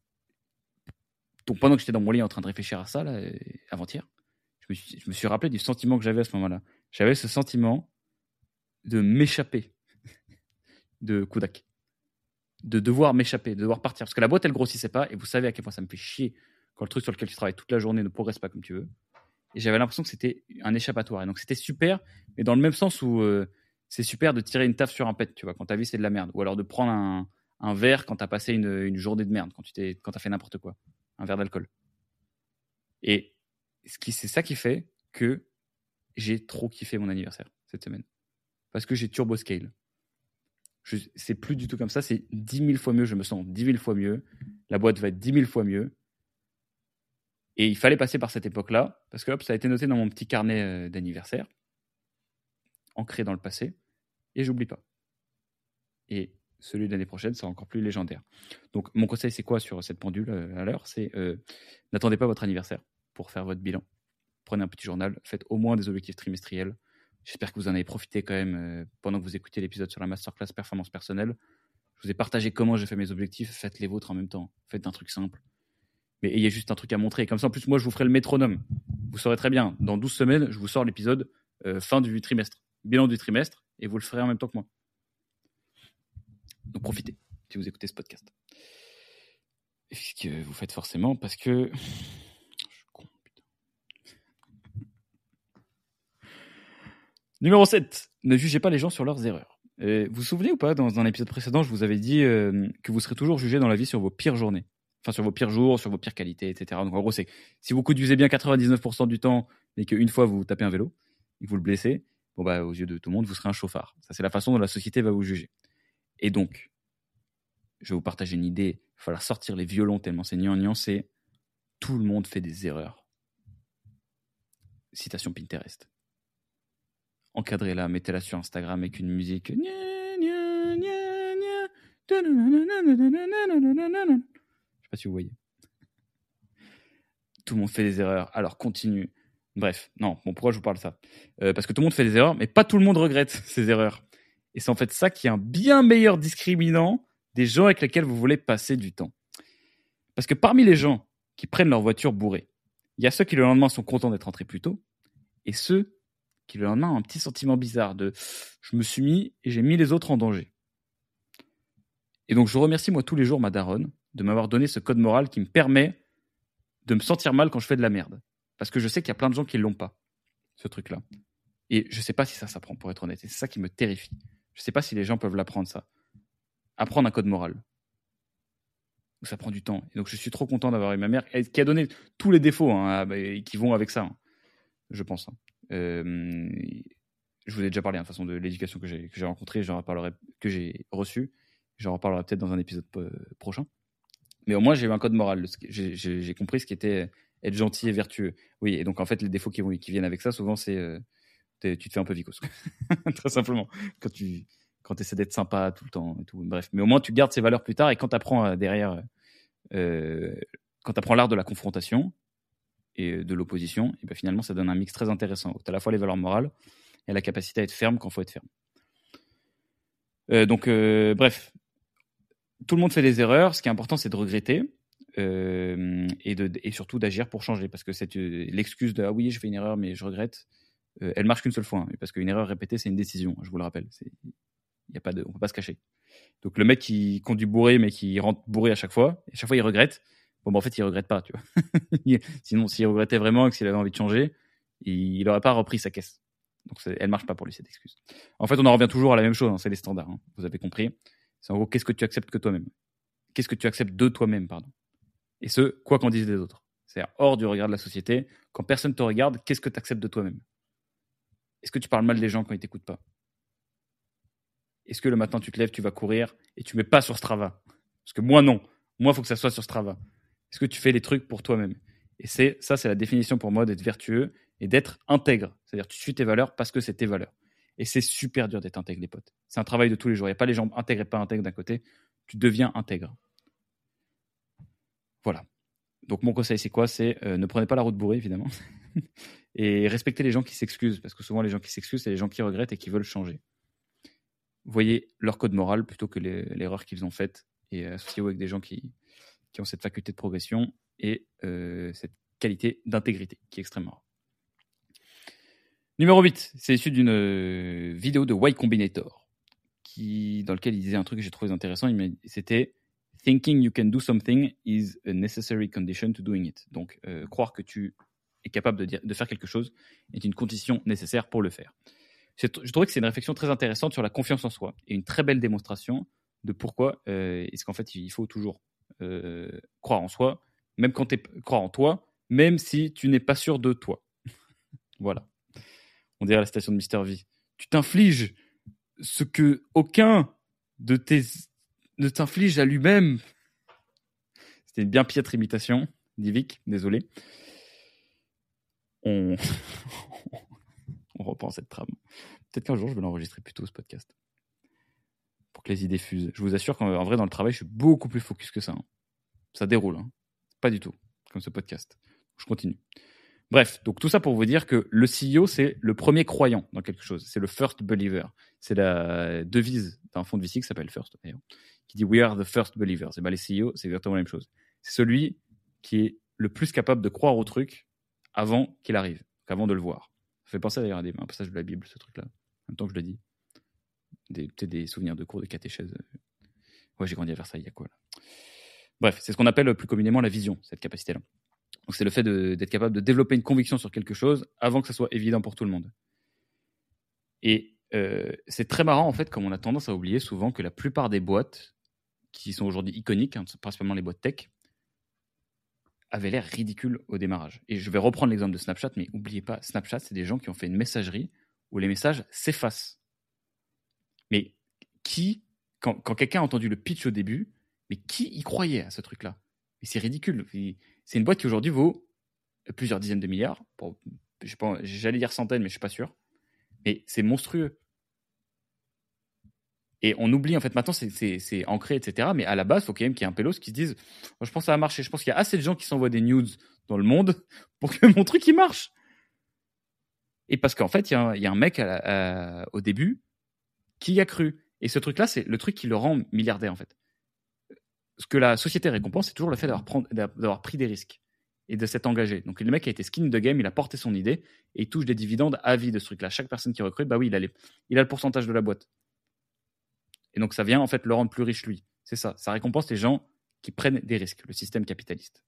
donc pendant que j'étais dans mon lit en train de réfléchir à ça, là, avant-hier, je me, suis, je me suis rappelé du sentiment que j'avais à ce moment-là. J'avais ce sentiment de m'échapper de Kodak. De devoir m'échapper, de devoir partir. Parce que la boîte, elle grossissait pas, et vous savez à quel point ça me fait chier quand le truc sur lequel tu travailles toute la journée ne progresse pas comme tu veux. Et j'avais l'impression que c'était un échappatoire. Et donc c'était super, mais dans le même sens où euh, c'est super de tirer une taffe sur un pet, tu vois, quand ta vie c'est de la merde. Ou alors de prendre un, un verre quand t'as passé une, une journée de merde, quand tu t'es, quand t'as fait n'importe quoi. Un verre d'alcool. Et ce qui, c'est ça qui fait que j'ai trop kiffé mon anniversaire cette semaine. Parce que j'ai turbo scale. Je, c'est plus du tout comme ça, c'est dix mille fois mieux, je me sens dix mille fois mieux. La boîte va être dix mille fois mieux. Et il fallait passer par cette époque-là, parce que hop, ça a été noté dans mon petit carnet d'anniversaire, ancré dans le passé, et j'oublie pas. Et celui de l'année prochaine sera encore plus légendaire. Donc mon conseil, c'est quoi sur cette pendule à l'heure ? C'est euh, n'attendez pas votre anniversaire pour faire votre bilan. Prenez un petit journal, faites au moins des objectifs trimestriels. J'espère que vous en avez profité quand même euh, pendant que vous écoutez l'épisode sur la masterclass performance personnelle. Je vous ai partagé comment j'ai fait mes objectifs, faites les vôtres en même temps. Faites un truc simple. Mais ayez juste un truc à montrer. Comme ça, en plus, moi, je vous ferai le métronome. Vous saurez très bien. Dans douze semaines, je vous sors l'épisode euh, fin du trimestre. Bilan du trimestre. Et vous le ferez en même temps que moi. Donc, profitez si vous écoutez ce podcast. Et ce que vous faites forcément parce que... Je suis con, putain. Numéro sept. Ne jugez pas les gens sur leurs erreurs. Euh, vous vous souvenez ou pas, dans un épisode précédent, je vous avais dit euh, que vous serez toujours jugé dans la vie sur vos pires journées. Enfin, sur vos pires jours, sur vos pires qualités, et cetera. Donc, en gros, c'est si vous conduisez bien quatre-vingt-dix-neuf pour cent du temps et qu'une fois, vous tapez un vélo et que vous le blessez, bon bah aux yeux de tout le monde, vous serez un chauffard. Ça, c'est la façon dont la société va vous juger. Et donc, je vais vous partager une idée. Il va falloir sortir les violons tellement c'est gnangnan, c'est tout le monde fait des erreurs. Citation Pinterest. Encadrez-la, mettez-la sur Instagram avec une musique. Je sais pas si vous voyez. Tout le monde fait des erreurs, alors continue. Bref, non, bon, pourquoi je vous parle de ça euh, Parce que tout le monde fait des erreurs, mais pas tout le monde regrette ses erreurs. Et c'est en fait ça qui est un bien meilleur discriminant des gens avec lesquels vous voulez passer du temps. Parce que parmi les gens qui prennent leur voiture bourrée, il y a ceux qui le lendemain sont contents d'être rentrés plus tôt, et ceux qui le lendemain ont un petit sentiment bizarre de « je me suis mis et j'ai mis les autres en danger ». Et donc je remercie moi tous les jours ma daronne de m'avoir donné ce code moral qui me permet de me sentir mal quand je fais de la merde. Parce que je sais qu'il y a plein de gens qui ne l'ont pas, ce truc-là. Et je ne sais pas si ça s'apprend, pour être honnête. Et c'est ça qui me terrifie. Je ne sais pas si les gens peuvent l'apprendre, ça. Apprendre un code moral. Ça prend du temps. Et donc je suis trop content d'avoir eu ma mère, qui a donné tous les défauts hein, qui vont avec ça, hein, je pense. Hein. Euh, je vous ai déjà parlé, hein, de façon de l'éducation que j'ai, que j'ai rencontrée, j'en reparlerai, que j'ai reçue. J'en reparlerai peut-être dans un épisode euh, prochain. Mais au moins, j'ai eu un code moral. J'ai, j'ai, j'ai compris ce qu'était être gentil et vertueux. Oui, et donc en fait, les défauts qui, vont, qui viennent avec ça, souvent, c'est euh, tu te fais un peu vicose. Très simplement. Quand tu quand essaies d'être sympa tout le temps et tout. Bref. Mais au moins, tu gardes ces valeurs plus tard. Et quand tu apprends euh, derrière, euh, quand tu apprends l'art de la confrontation et de l'opposition, et ben finalement, ça donne un mix très intéressant. Tu as à la fois les valeurs morales et la capacité à être ferme quand il faut être ferme. Euh, donc, euh, bref. Tout le monde fait des erreurs. Ce qui est important, c'est de regretter euh, et, de, et surtout d'agir pour changer. Parce que cette, euh, l'excuse de « ah oui, je fais une erreur, mais je regrette euh, », elle marche qu'une seule fois. Hein, parce qu'une erreur répétée, c'est une décision, je vous le rappelle. C'est, y a pas de, on ne peut pas se cacher. Donc le mec qui conduit bourré, mais qui rentre bourré à chaque fois, et à chaque fois il regrette, bon, bah, en fait, il ne regrette pas. Tu vois. Sinon, s'il regrettait vraiment et qu'il avait envie de changer, il n'aurait pas repris sa caisse. Donc elle ne marche pas pour lui, cette excuse. En fait, on en revient toujours à la même chose. Hein, c'est les standards. Hein, vous avez compris. C'est en gros, qu'est-ce que tu acceptes que toi-même ? Qu'est-ce que tu acceptes de toi-même, pardon. Et ce, quoi qu'en disent les autres. C'est-à-dire hors du regard de la société. Quand personne te regarde, qu'est-ce que tu acceptes de toi-même ? Est-ce que tu parles mal des gens quand ils ne t'écoutent pas ? Est-ce que le matin, tu te lèves, tu vas courir et tu ne mets pas sur Strava ? Parce que moi, non. Moi, il faut que ça soit sur Strava. Est-ce que tu fais les trucs pour toi-même ? Et c'est, ça, c'est la définition pour moi d'être vertueux et d'être intègre. C'est-à-dire tu suis tes valeurs parce que c'est tes valeurs. Et c'est super dur d'être intègre, les potes. C'est un travail de tous les jours. Il n'y a pas les gens intègres et pas intègres d'un côté. Tu deviens intègre. Voilà. Donc mon conseil, c'est quoi ? C'est euh, ne prenez pas la route bourrée, évidemment. Et respectez les gens qui s'excusent. Parce que souvent, les gens qui s'excusent, c'est les gens qui regrettent et qui veulent changer. Voyez leur code moral plutôt que les, l'erreur qu'ils ont faite. Et associez-vous avec des gens qui, qui ont cette faculté de progression et euh, cette qualité d'intégrité qui est extrêmement rare. Numéro huit, c'est issu d'une euh, vidéo de Y Combinator qui, dans lequel il disait un truc que j'ai trouvé intéressant. Il c'était « Thinking you can do something is a necessary condition to doing it ». Donc, euh, croire que tu es capable de, dire, de faire quelque chose est une condition nécessaire pour le faire. Je trouvais que c'est une réflexion très intéressante sur la confiance en soi et une très belle démonstration de pourquoi euh, est-ce qu'en fait, il faut toujours euh, croire en soi, même quand tu croire en toi, même si tu n'es pas sûr de toi. Voilà. On dirait la citation de mister V. Tu t'infliges ce que aucun de tes ne t'inflige à lui-même. C'était une bien piètre imitation, dit Vic, désolé. On... On reprend cette trame. Peut-être qu'un jour, je vais l'enregistrer plus tôt, ce podcast. Pour que les idées fusent. Je vous assure qu'en vrai, dans le travail, je suis beaucoup plus focus que ça. Hein. Ça déroule. Hein. Pas du tout, comme ce podcast. Je continue. Bref, donc tout ça pour vous dire que le C E O, c'est le premier croyant dans quelque chose. C'est le first believer. C'est la devise d'un fonds de V C qui s'appelle First, d'ailleurs, qui dit « We are the first believers ». Et ben les C E O, c'est exactement la même chose. C'est celui qui est le plus capable de croire au truc avant qu'il arrive, avant de le voir. Ça fait penser d'ailleurs à des, un passage de la Bible, ce truc-là. En même temps que je le dis. Des, peut-être des souvenirs de cours de catéchèse. Ouais, j'ai grandi à Versailles, il y a quoi là ? Bref, c'est ce qu'on appelle plus communément la vision, cette capacité-là. Donc c'est le fait de, d'être capable de développer une conviction sur quelque chose avant que ça soit évident pour tout le monde. Et euh, c'est très marrant en fait, comme on a tendance à oublier souvent que la plupart des boîtes qui sont aujourd'hui iconiques, hein, principalement les boîtes tech, avaient l'air ridicules au démarrage. Et je vais reprendre l'exemple de Snapchat, mais n'oubliez pas, Snapchat, c'est des gens qui ont fait une messagerie où les messages s'effacent. Mais qui, quand, quand quelqu'un a entendu le pitch au début, mais qui y croyait à ce truc-là? Mais c'est ridicule. C'est une boîte qui aujourd'hui vaut plusieurs dizaines de milliards. Pour, je sais pas, j'allais dire centaines, mais je suis pas sûr. Mais c'est monstrueux. Et on oublie, en fait, maintenant, c'est, c'est, c'est ancré, et cetera. Mais à la base, il faut quand même qu'il y ait un pélos qui se dise oh, je pense que ça va marcher. Je pense qu'il y a assez de gens qui s'envoient des news dans le monde pour que mon truc, il marche. Et parce qu'en fait, il y, y a un mec à, à, au début qui y a cru. Et ce truc-là, c'est le truc qui le rend milliardaire, en fait. Ce que la société récompense, c'est toujours le fait d'avoir, prendre, d'avoir pris des risques et de s'être engagé. Donc, le mec a été skin de game, il a porté son idée et il touche des dividendes à vie de ce truc-là. Chaque personne qui recrute, bah oui, il a, les, il a le pourcentage de la boîte. Et donc, ça vient en fait le rendre plus riche, lui. C'est ça. Ça récompense les gens qui prennent des risques, le système capitaliste.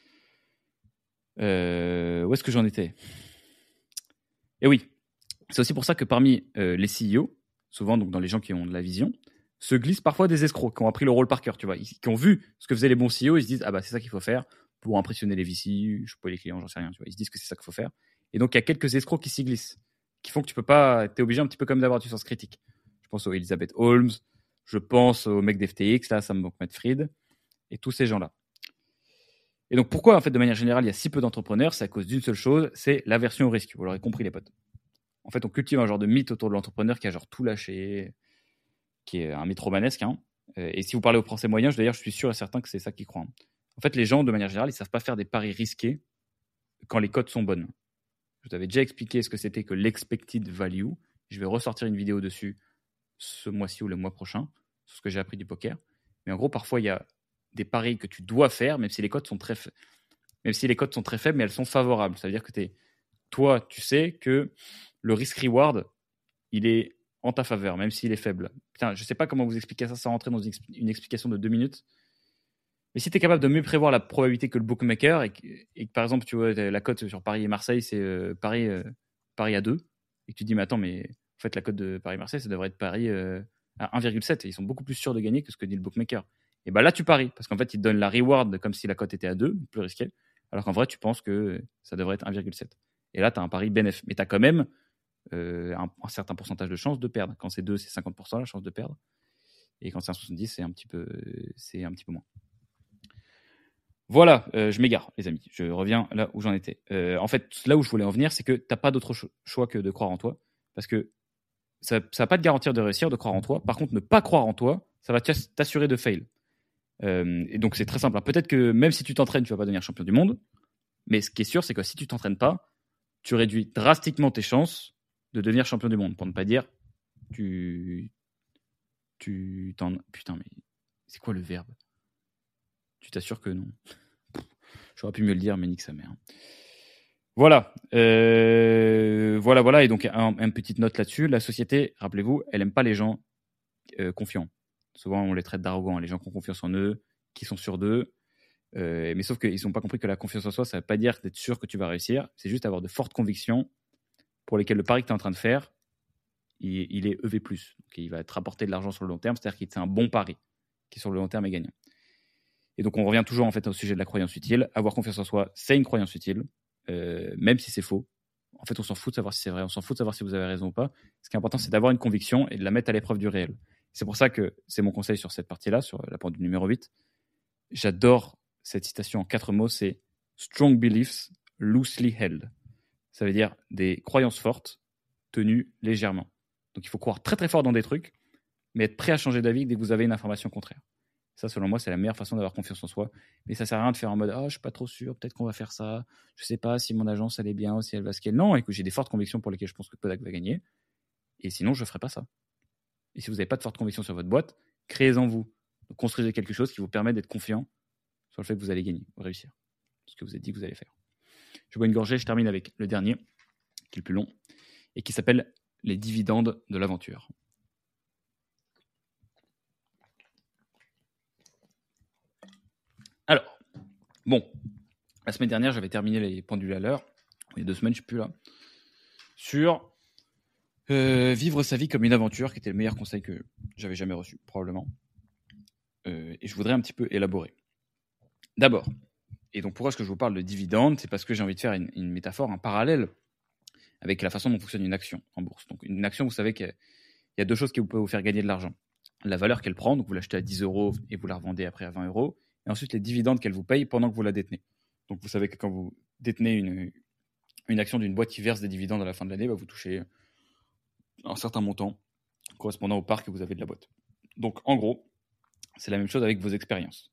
Euh, où est-ce que j'en étais ? Et oui, c'est aussi pour ça que parmi euh, les C E O, souvent donc dans les gens qui ont de la vision, se glissent parfois des escrocs qui ont appris le rôle par cœur, tu vois, ils, qui ont vu ce que faisaient les bons C E O, ils se disent ah bah c'est ça qu'il faut faire pour impressionner les V C, je sais pas les clients, j'en sais rien, tu vois, ils se disent que c'est ça qu'il faut faire. Et donc il y a quelques escrocs qui s'y glissent, qui font que tu peux pas, t'es obligé un petit peu comme d'avoir du sens critique. Je pense au Elizabeth Holmes, je pense au mec d'F T X, là, Sam Bankman-Fried, et tous ces gens-là. Et donc pourquoi en fait de manière générale il y a si peu d'entrepreneurs ? C'est à cause d'une seule chose, c'est l'aversion au risque. Vous l'aurez compris les potes. En fait on cultive un genre de mythe autour de l'entrepreneur qui a genre tout lâché, qui est un mythe romanesque. Hein. Et si vous parlez aux Français moyens, d'ailleurs je suis sûr et certain que c'est ça qu'ils croient. Hein. En fait les gens de manière générale ils savent pas faire des paris risqués quand les cotes sont bonnes. Je vous avais déjà expliqué ce que c'était que l'expected value. Je vais ressortir une vidéo dessus ce mois-ci ou le mois prochain sur ce que j'ai appris du poker. Mais en gros parfois il y a des paris que tu dois faire, même si les cotes sont très, fa... même si les cotes sont très faibles, mais elles sont favorables. Ça veut dire que t'es... toi, tu sais que le risk-reward, il est en ta faveur, même s'il est faible. Putain, je ne sais pas comment vous expliquer ça sans rentrer dans une explication de deux minutes. Mais si tu es capable de mieux prévoir la probabilité que le bookmaker, et que, et que par exemple, tu vois, la cote sur Paris et Marseille, c'est euh, Paris, euh, Paris à deux, et que tu te dis, mais attends, mais en fait, la cote de Paris-Marseille, ça devrait être Paris euh, à un virgule sept, et ils sont beaucoup plus sûrs de gagner que ce que dit le bookmaker. Et bien là, tu paries, parce qu'en fait, il te donne la reward comme si la cote était à deux, plus risqué, alors qu'en vrai, tu penses que ça devrait être un virgule sept. Et là, tu as un pari bénéf. Mais tu as quand même euh, un, un certain pourcentage de chance de perdre. Quand c'est deux, c'est cinquante pour cent la chance de perdre. Et quand c'est un soixante-dix, c'est un petit peu, c'est un petit peu moins. Voilà, euh, je m'égare, les amis. Je reviens là où j'en étais. Euh, en fait, là où je voulais en venir, c'est que tu n'as pas d'autre cho- choix que de croire en toi. Parce que ça ne va pas te garantir de réussir, de croire en toi. Par contre, ne pas croire en toi, ça va t'assurer de fail. Euh, et donc, c'est très simple. Peut-être que même si tu t'entraînes, tu ne vas pas devenir champion du monde. Mais ce qui est sûr, c'est que si tu ne t'entraînes pas, tu réduis drastiquement tes chances de devenir champion du monde. Pour ne pas dire, tu... Tu t'en... Putain, mais c'est quoi le verbe ? Tu t'assures que non. J'aurais pu mieux le dire, mais nique sa mère. Voilà. Euh... Voilà, voilà. Et donc, un, une petite note là-dessus. La société, rappelez-vous, elle n'aime pas les gens euh, confiants. Souvent, on les traite d'arrogants. Les gens qui ont confiance en eux, qui sont sûrs d'eux. Euh, mais sauf qu'ils n'ont pas compris que la confiance en soi, ça ne veut pas dire d'être sûr que tu vas réussir. C'est juste avoir de fortes convictions pour lesquelles le pari que tu es en train de faire, il, il est E V plus. Donc, il va te rapporter de l'argent sur le long terme. C'est-à-dire que c'est un bon pari qui, sur le long terme, est gagnant. Et donc, on revient toujours en fait au sujet de la croyance utile. Avoir confiance en soi, c'est une croyance utile, euh, même si c'est faux. En fait, on s'en fout de savoir si c'est vrai, on s'en fout de savoir si vous avez raison ou pas. Ce qui est important, c'est d'avoir une conviction et de la mettre à l'épreuve du réel. C'est pour ça que c'est mon conseil sur cette partie-là, sur la pendule numéro huit. J'adore cette citation en quatre mots, c'est « strong beliefs loosely held ». Ça veut dire des croyances fortes tenues légèrement. Donc, il faut croire très très fort dans des trucs, mais être prêt à changer d'avis dès que vous avez une information contraire. Ça, selon moi, c'est la meilleure façon d'avoir confiance en soi. Mais ça sert à rien de faire en mode « Ah, oh, je suis pas trop sûr, peut-être qu'on va faire ça. Je sais pas si mon agence, elle est bien ou si elle va scaler. » Non, écoute, j'ai des fortes convictions pour lesquelles je pense que Kodak va gagner. Et sinon, je ne ferai pas ça. Et si vous n'avez pas de fortes convictions sur votre boîte, créez-en vous. Donc, construisez quelque chose qui vous permet d'être confiant sur le fait que vous allez gagner, réussir. Ce que vous avez dit que vous allez faire. Je bois une gorgée, je termine avec le dernier, qui est le plus long, et qui s'appelle « Les dividendes de l'aventure ». Alors, bon, la semaine dernière, j'avais terminé les pendules à l'heure, il y a deux semaines, je ne suis plus là, sur euh, vivre sa vie comme une aventure, qui était le meilleur conseil que j'avais jamais reçu, probablement. Euh, et je voudrais un petit peu élaborer. D'abord, et donc pourquoi est-ce que je vous parle de dividendes ? C'est parce que j'ai envie de faire une, une métaphore, un parallèle avec la façon dont fonctionne une action en bourse. Donc, une action, vous savez qu'il y a deux choses qui peuvent vous faire gagner de l'argent. La valeur qu'elle prend, donc vous l'achetez à dix euros et vous la revendez après à vingt euros, et ensuite les dividendes qu'elle vous paye pendant que vous la détenez. Donc, vous savez que quand vous détenez une, une action d'une boîte qui verse des dividendes à la fin de l'année, bah, vous touchez un certain montant correspondant aux parts que vous avez de la boîte. Donc, en gros, c'est la même chose avec vos expériences.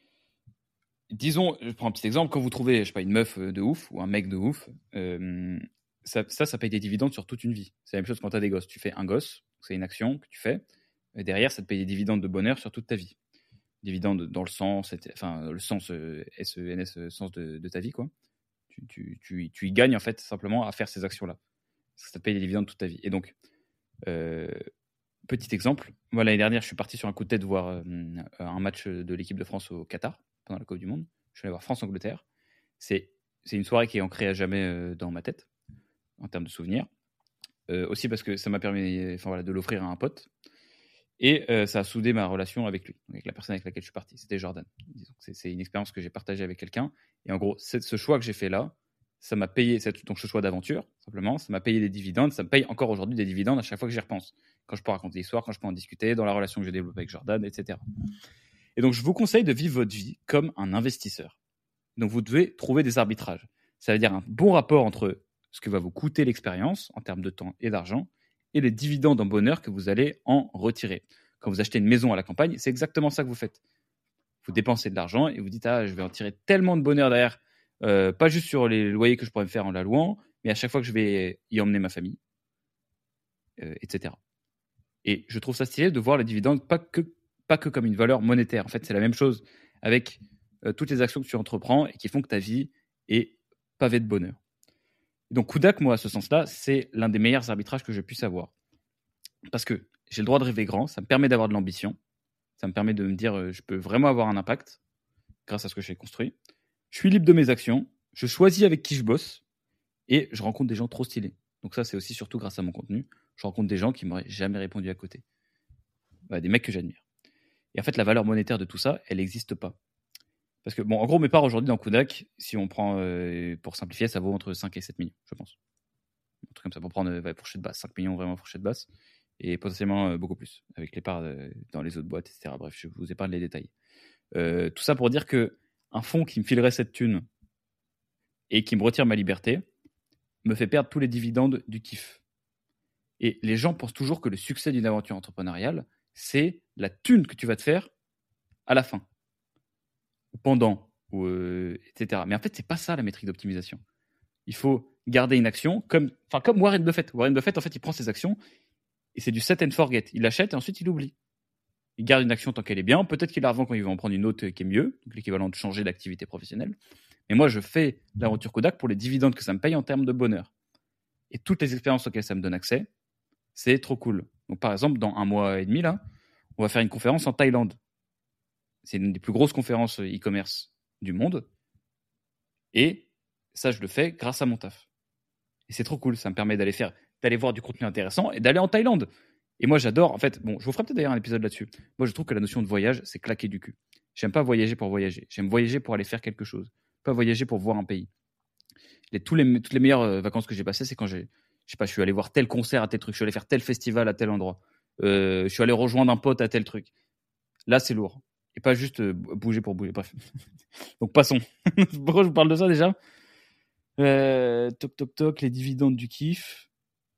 Disons, je prends un petit exemple, quand vous trouvez, je sais pas, une meuf de ouf ou un mec de ouf, euh, ça, ça, ça paye des dividendes sur toute une vie. C'est la même chose quand tu as des gosses. Tu fais un gosse, c'est une action que tu fais, et derrière, ça te paye des dividendes de bonheur sur toute ta vie. Dividendes dans le sens, enfin, le sens euh, S E N S, sens de, de ta vie, quoi. Tu, tu, tu, tu y gagnes, en fait, simplement à faire ces actions-là. Ça te paye des dividendes toute ta vie. Et donc, euh, petit exemple, moi, l'année dernière, je suis parti sur un coup de tête voir euh, un match de l'équipe de France au Qatar, pendant la Coupe du Monde. Je suis allé voir France-Angleterre. C'est, c'est une soirée qui est ancrée à jamais euh, dans ma tête, en termes de souvenirs. Euh, aussi parce que ça m'a permis enfin, voilà, de l'offrir à un pote. Et euh, ça a soudé ma relation avec lui, avec la personne avec laquelle je suis parti. C'était Jordan. Disons. C'est, c'est une expérience que j'ai partagée avec quelqu'un. Et en gros, c'est, ce choix que j'ai fait là, ça m'a payé, cette, donc ce choix d'aventure, simplement, ça m'a payé des dividendes. Ça me paye encore aujourd'hui des dividendes à chaque fois que j'y repense. Quand je peux raconter l'histoire, quand je peux en discuter, dans la relation que j'ai développée avec Jordan, et cetera. Et donc, je vous conseille de vivre votre vie comme un investisseur. Donc, vous devez trouver des arbitrages. Ça veut dire un bon rapport entre ce que va vous coûter l'expérience en termes de temps et d'argent et les dividendes en bonheur que vous allez en retirer. Quand vous achetez une maison à la campagne, c'est exactement ça que vous faites. Vous dépensez de l'argent et vous dites « Ah, je vais en tirer tellement de bonheur derrière, euh, pas juste sur les loyers que je pourrais me faire en la louant, mais à chaque fois que je vais y emmener ma famille, euh, et cetera » Et je trouve ça stylé de voir les dividendes pas que, pas que comme une valeur monétaire. En fait, c'est la même chose avec euh, toutes les actions que tu entreprends et qui font que ta vie est pavée de bonheur. Donc, Kudak, moi, à ce sens-là, c'est l'un des meilleurs arbitrages que je puisse avoir. Parce que j'ai le droit de rêver grand, ça me permet d'avoir de l'ambition, ça me permet de me dire euh, je peux vraiment avoir un impact grâce à ce que j'ai construit. Je suis libre de mes actions, je choisis avec qui je bosse et je rencontre des gens trop stylés. Donc ça, c'est aussi surtout grâce à mon contenu. Je rencontre des gens qui m'auraient jamais répondu à côté. Bah, des mecs que j'admire. Et en fait, la valeur monétaire de tout ça, elle n'existe pas. Parce que, bon, en gros, mes parts aujourd'hui dans Kudak, si on prend, euh, pour simplifier, ça vaut entre cinq et sept millions, je pense. Un truc comme ça, pour prendre euh, fourchette basse, cinq millions vraiment fourchette basse, et potentiellement euh, beaucoup plus, avec les parts euh, dans les autres boîtes, et cetera. Bref, je vous épargne les détails. Euh, tout ça pour dire qu'un fonds qui me filerait cette thune et qui me retire ma liberté me fait perdre tous les dividendes du kiff. Et les gens pensent toujours que le succès d'une aventure entrepreneuriale, c'est la thune que tu vas te faire à la fin, ou pendant, ou, euh, et cetera. Mais en fait, c'est pas ça la métrique d'optimisation. Il faut garder une action comme, enfin, comme Warren Buffett. Warren Buffett, en fait, il prend ses actions et c'est du set and forget. Il l'achète et ensuite il oublie. Il garde une action tant qu'elle est bien. Peut-être qu'il la revend quand il va en prendre une autre qui est mieux, donc l'équivalent de changer d'activité professionnelle. Mais moi, je fais l'aventure Kudak pour les dividendes que ça me paye en termes de bonheur. Et toutes les expériences auxquelles ça me donne accès, c'est trop cool. Donc, par exemple, dans un mois et demi, là, on va faire une conférence en Thaïlande. C'est une des plus grosses conférences e-commerce du monde. Et ça, je le fais grâce à mon taf. Et c'est trop cool. Ça me permet d'aller faire, d'aller voir du contenu intéressant et d'aller en Thaïlande. Et moi, j'adore. En fait, bon, je vous ferai peut-être d'ailleurs un épisode là-dessus. Moi, je trouve que la notion de voyage, c'est claquer du cul. J'aime pas voyager pour voyager. J'aime voyager pour aller faire quelque chose. Pas voyager pour voir un pays. Les, tous les, toutes les meilleures euh, vacances que j'ai passées, c'est quand j'ai, je sais pas, je suis allé voir tel concert à tel truc, je suis allé faire tel festival à tel endroit, euh, je suis allé rejoindre un pote à tel truc. Là, c'est lourd. Et pas juste euh, bouger pour bouger. Bref. Donc, passons. Pourquoi je vous parle de ça déjà euh, Toc, toc, toc, les dividendes du kiff.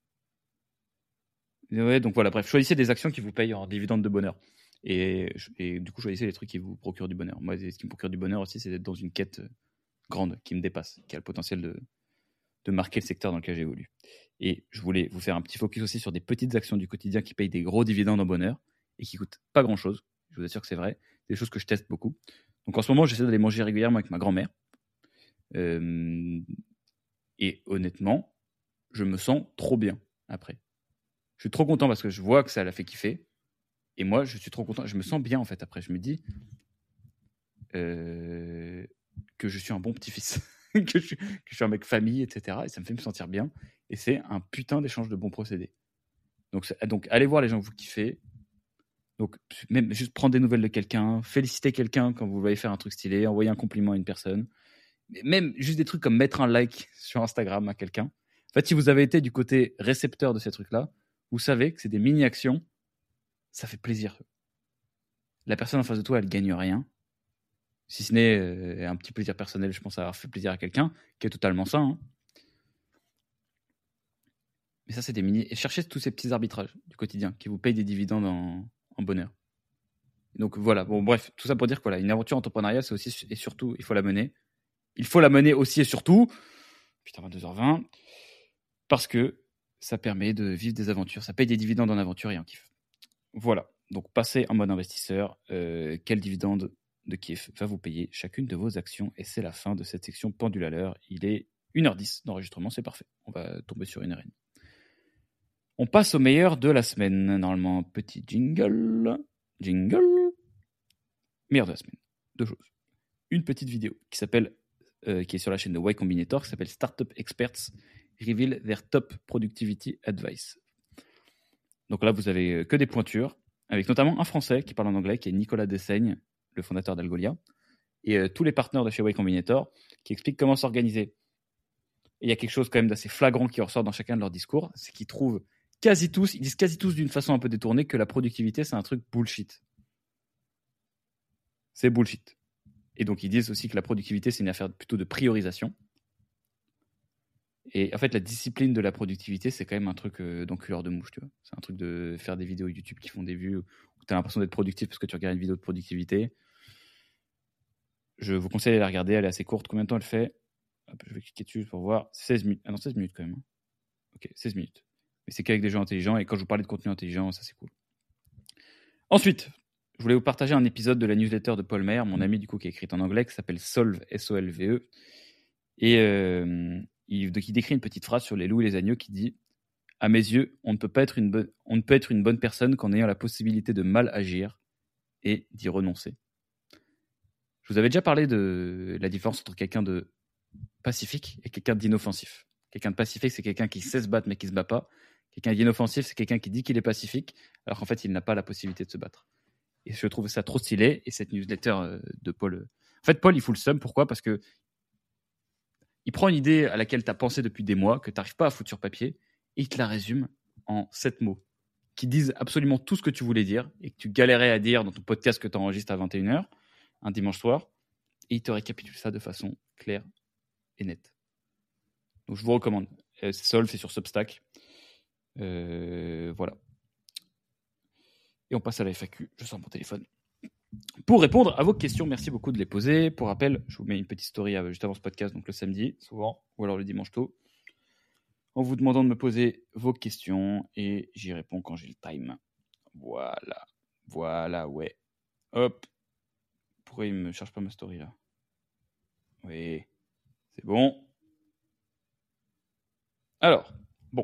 Ouais, donc voilà, bref, choisissez des actions qui vous payent en dividendes de bonheur. Et, et du coup, choisissez les trucs qui vous procurent du bonheur. Moi, ce qui me procure du bonheur aussi, c'est d'être dans une quête grande, qui me dépasse, qui a le potentiel de, de marquer le secteur dans lequel j'évolue. Et je voulais vous faire un petit focus aussi sur des petites actions du quotidien qui payent des gros dividendes en bonheur et qui coûtent pas grand-chose. Je vous assure que c'est vrai. Des choses que je teste beaucoup. Donc en ce moment, j'essaie d'aller manger régulièrement avec ma grand-mère. Euh, et honnêtement, je me sens trop bien après. Je suis trop content parce que je vois que ça l'a fait kiffer. Et moi, je suis trop content. Je me sens bien en fait après. Je me dis euh, que je suis un bon petit-fils. que, je, que je suis un mec famille, et cetera. Et ça me fait me sentir bien. Et c'est un putain d'échange de bons procédés. Donc, donc allez voir les gens que vous kiffez. Donc, même juste prendre des nouvelles de quelqu'un, féliciter quelqu'un quand vous voulez faire un truc stylé, envoyer un compliment à une personne. Même juste des trucs comme mettre un like sur Instagram à quelqu'un. En fait, si vous avez été du côté récepteur de ces trucs-là, vous savez que c'est des mini-actions, ça fait plaisir. La personne en face de toi, elle gagne rien. Si ce n'est euh, un petit plaisir personnel, je pense avoir fait plaisir à quelqu'un, qui est totalement sain. Hein. Mais ça, c'est des mini... Et cherchez tous ces petits arbitrages du quotidien qui vous payent des dividendes en, en bonheur. Donc voilà, bon bref, tout ça pour dire que voilà, une aventure entrepreneuriale, c'est aussi et surtout, il faut la mener. Il faut la mener aussi et surtout, putain, vingt-deux heures vingt, parce que ça permet de vivre des aventures, ça paye des dividendes en aventure et en kiff. Voilà, donc passez en mode investisseur, euh, quel dividende de kiff va vous payer chacune de vos actions, et c'est la fin de cette section pendule à l'heure. Il est une heure dix d'enregistrement, c'est parfait, on va tomber sur une heure trente. On passe au meilleur de la semaine, normalement, petit jingle, jingle, meilleur de la semaine, deux choses. Une petite vidéo qui s'appelle, euh, qui est sur la chaîne de Y Combinator, qui s'appelle Startup Experts Reveal Their Top Productivity Advice. Donc là, vous avez que des pointures, avec notamment un Français qui parle en anglais, qui est Nicolas Dessaigne, le fondateur d'Algolia, et euh, tous les partenaires de chez Y Combinator qui expliquent comment s'organiser. Et il y a quelque chose quand même d'assez flagrant qui ressort dans chacun de leurs discours, c'est qu'ils trouvent quasi tous, ils disent quasi tous d'une façon un peu détournée que la productivité, c'est un truc bullshit. C'est bullshit. Et donc, ils disent aussi que la productivité, c'est une affaire plutôt de priorisation. Et en fait, la discipline de la productivité, c'est quand même un truc euh, d'enculeur de mouche, tu vois. C'est un truc de faire des vidéos YouTube qui font des vues, où tu as l'impression d'être productif parce que tu regardes une vidéo de productivité. Je vous conseille de la regarder, elle est assez courte. Combien de temps elle fait ? Hop, je vais cliquer dessus pour voir. seize minutes. Ah non, seize minutes quand même. Ok, seize minutes. Mais c'est qu'avec des gens intelligents, et quand je vous parlais de contenu intelligent, ça c'est cool. Ensuite, je voulais vous partager un épisode de la newsletter de Paul Mayer, mon ami du coup qui est écrite en anglais, qui s'appelle Solve, S O L V E. Et euh, il, il décrit une petite phrase sur les loups et les agneaux qui dit « À mes yeux, on ne peut pas être une bonne, on ne peut être une bonne personne qu'en ayant la possibilité de mal agir et d'y renoncer. » Je vous avais déjà parlé de la différence entre quelqu'un de pacifique et quelqu'un d'inoffensif. Quelqu'un de pacifique, c'est quelqu'un qui sait se battre mais qui ne se bat pas. Quelqu'un d'inoffensif, c'est quelqu'un qui dit qu'il est pacifique alors qu'en fait, il n'a pas la possibilité de se battre. Et je trouve ça trop stylé. Et cette newsletter de Paul... En fait, Paul, il fout le seum. Pourquoi ? Parce que il prend une idée à laquelle tu as pensé depuis des mois, que tu n'arrives pas à foutre sur papier, et il te la résume en sept mots, qui disent absolument tout ce que tu voulais dire, et que tu galérais à dire dans ton podcast que tu enregistres à vingt et une heures, un dimanche soir, et il te récapitule ça de façon claire et nette. Donc je vous recommande. C'est Solve, c'est sur Substack. Euh, voilà. Et on passe à la F A Q. Je sors mon téléphone. Pour répondre à vos questions, merci beaucoup de les poser. Pour rappel, je vous mets une petite story juste avant ce podcast, donc le samedi, souvent, ou alors le dimanche tôt, en vous demandant de me poser vos questions et j'y réponds quand j'ai le time. Voilà. Voilà, ouais. Hop. Pourquoi il ne me cherche pas ma story là ? Oui, c'est bon. Alors, bon.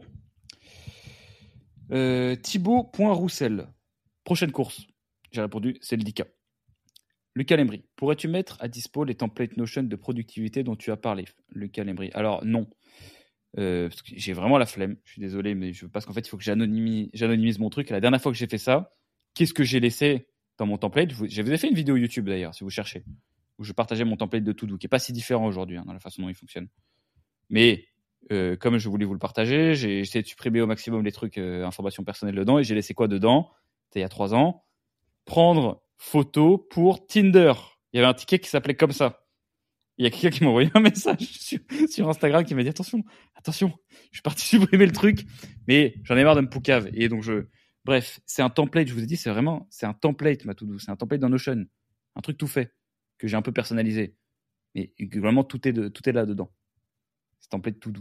Euh, Thibaut.Roussel. Prochaine course. J'ai répondu, c'est le dix K. Lucas Lembry, pourrais-tu mettre à dispo les templates Notion de productivité dont tu as parlé ? Lucas Lembry, alors non. Euh, parce que j'ai vraiment la flemme, je suis désolé, mais je, parce qu'en fait, il faut que j'anonymise, j'anonymise mon truc. Et la dernière fois que j'ai fait ça, qu'est-ce que j'ai laissé dans mon template ? Je vous, je vous ai fait une vidéo YouTube d'ailleurs, si vous cherchez, où je partageais mon template de To-Do, qui n'est pas si différent aujourd'hui hein, dans la façon dont il fonctionne. Mais euh, comme je voulais vous le partager, j'ai essayé de supprimer au maximum les trucs euh, informations personnelles dedans, et j'ai laissé quoi dedans ? C'était il y a trois ans. Prendre photo pour Tinder. Il y avait un ticket qui s'appelait comme ça. Il y a quelqu'un qui m'a envoyé un message sur, sur Instagram qui m'a dit attention, attention, je suis parti supprimer le truc, mais j'en ai marre de me poucave. Et donc je, bref, c'est un template. Je vous ai dit, c'est vraiment, c'est un template, ma to-do. C'est un template dans Notion, un truc tout fait que j'ai un peu personnalisé. Mais globalement, tout est de, tout est là dedans. C'est template to do.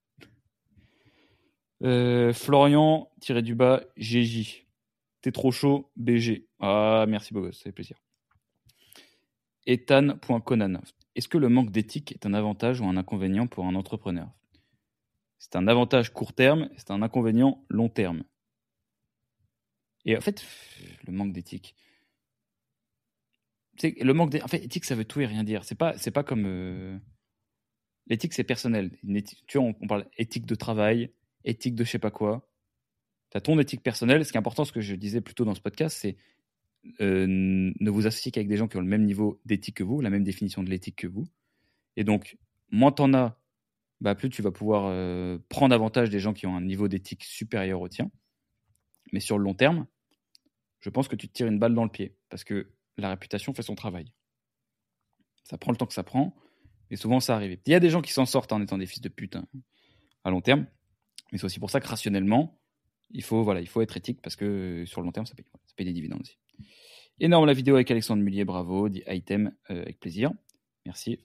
Euh, Florian tiré du bas G J. T'es trop chaud, B G. Ah, merci beau gosse, ça fait plaisir. Ethan.Conan. Est-ce que le manque d'éthique est un avantage ou un inconvénient pour un entrepreneur ? C'est un avantage court terme, c'est un inconvénient long terme. Et en fait, le manque d'éthique. C'est le manque d'éthique. En fait, éthique, ça veut tout et rien dire. C'est pas, c'est pas comme euh... l'éthique, c'est personnel. Une éthique, tu vois, on, on parle éthique de travail, éthique de je sais pas quoi. Tu as ton éthique personnelle. Ce qui est important, ce que je disais plus tôt dans ce podcast, c'est euh, ne vous associez qu'avec des gens qui ont le même niveau d'éthique que vous, la même définition de l'éthique que vous. Et donc, moins t'en as, bah, plus tu vas pouvoir euh, prendre avantage des gens qui ont un niveau d'éthique supérieur au tien. Mais sur le long terme, je pense que tu te tires une balle dans le pied parce que la réputation fait son travail. Ça prend le temps que ça prend, mais souvent ça arrive. Il y a des gens qui s'en sortent en étant des fils de pute hein, à long terme, mais c'est aussi pour ça que rationnellement, il faut, voilà, il faut être éthique parce que euh, sur le long terme, ça paye, ça paye des dividendes aussi. Énorme la vidéo avec Alexandre Mullier, bravo, dit item, euh, avec plaisir. Merci.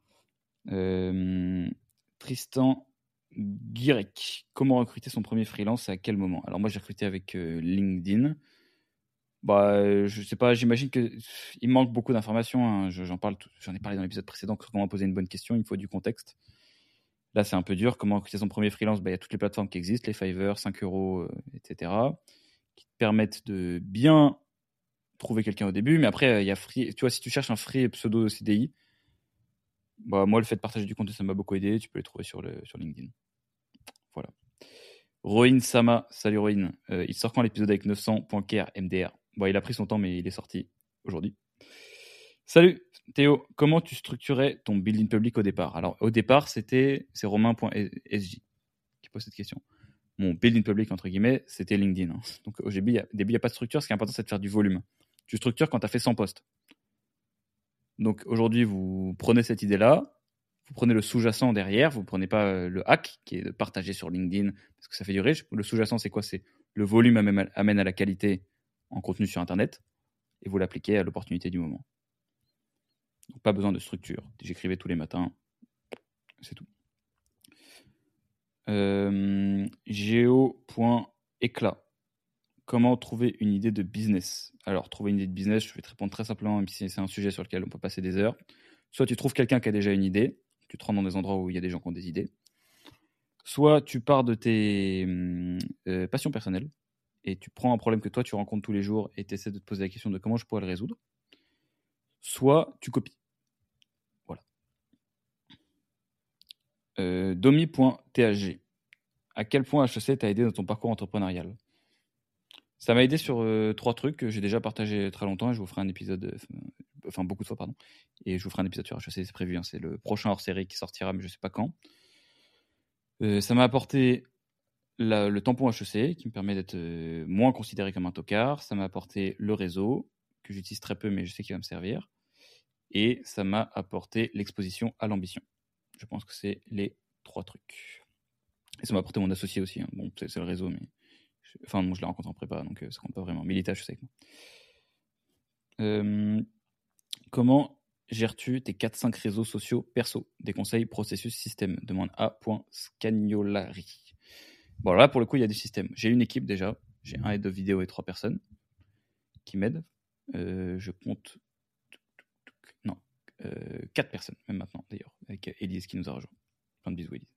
Euh, Tristan Guirec, comment recruter son premier freelance et à quel moment? Alors moi j'ai recruté avec euh, LinkedIn. Bah, euh, je sais pas, j'imagine que il manque beaucoup d'informations. Hein. Je- J'en parle, tout- j'en ai parlé dans l'épisode précédent. Comment poser une bonne question, il faut du contexte. Là, c'est un peu dur. Comment recruter son premier freelance? Bah, il y a toutes les plateformes qui existent, les Fiverr, cinq euros, euh, et cetera, qui te permettent de bien trouver quelqu'un au début. Mais après, il y a free. Tu vois, si tu cherches un free pseudo C D I, bah, moi, le fait de partager du contenu, ça m'a beaucoup aidé. Tu peux les trouver sur, le, sur LinkedIn. Voilà. Rohin Sama, salut Rohin. Euh, il sort quand l'épisode avec neuf cents point k r M D R? Bon, il a pris son temps, mais il est sorti aujourd'hui. Salut Théo, comment tu structurais ton building public au départ? Alors, au départ, c'était c'est romain point s j qui pose cette question. Mon building public, entre guillemets, c'était LinkedIn. Hein. Donc, au début, il n'y a pas de structure. Ce qui est important, c'est de faire du volume. Tu structures quand tu as fait cent posts. Donc, aujourd'hui, vous prenez cette idée-là, vous prenez le sous-jacent derrière, vous ne prenez pas le hack qui est de partager sur LinkedIn parce que ça fait du riche. Le sous-jacent, c'est quoi? C'est le volume amène à la qualité en contenu sur Internet et vous l'appliquez à l'opportunité du moment. Donc, pas besoin de structure. J'écrivais tous les matins, c'est tout. Euh, Géo.éclat. Comment trouver une idée de business? Alors, trouver une idée de business, je vais te répondre très simplement, même si c'est un sujet sur lequel on peut passer des heures. Soit tu trouves quelqu'un qui a déjà une idée, tu te rends dans des endroits où il y a des gens qui ont des idées. Soit tu pars de tes euh, passions personnelles et tu prends un problème que toi tu rencontres tous les jours et tu essaies de te poser la question de comment je pourrais le résoudre. Soit tu copies. Voilà. Euh, Domi.thg. À quel point H E C t'a aidé dans ton parcours entrepreneurial? Ça m'a aidé sur euh, trois trucs que j'ai déjà partagé très longtemps et je vous ferai un épisode, euh, enfin beaucoup de fois, pardon. Et je vous ferai un épisode sur H E C, c'est prévu, hein, c'est le prochain hors-série qui sortira, mais je sais pas quand. Euh, ça m'a apporté la, le tampon H E C qui me permet d'être euh, moins considéré comme un tocard. Ça m'a apporté le réseau que j'utilise très peu, mais je sais qu'il va me servir. Et ça m'a apporté l'exposition à l'ambition. Je pense que c'est les trois trucs. Et ça m'a apporté mon associé aussi. Hein. Bon, c'est, c'est le réseau, mais je, enfin, moi je l'ai rencontré en prépa, donc euh, ça compte pas vraiment. Mais il était H E C avec moi. Euh, comment gères-tu tes quatre cinq réseaux sociaux perso? Des conseils, processus, système. Demande a.scagnolari. Bon, là, pour le coup, il y a du système. J'ai une équipe déjà. J'ai un head of vidéo et trois personnes qui m'aident. Euh, je compte... Non, euh, quatre personnes, même maintenant, d'ailleurs, avec Elise qui nous a rejoint. Plein de bisous, Elise.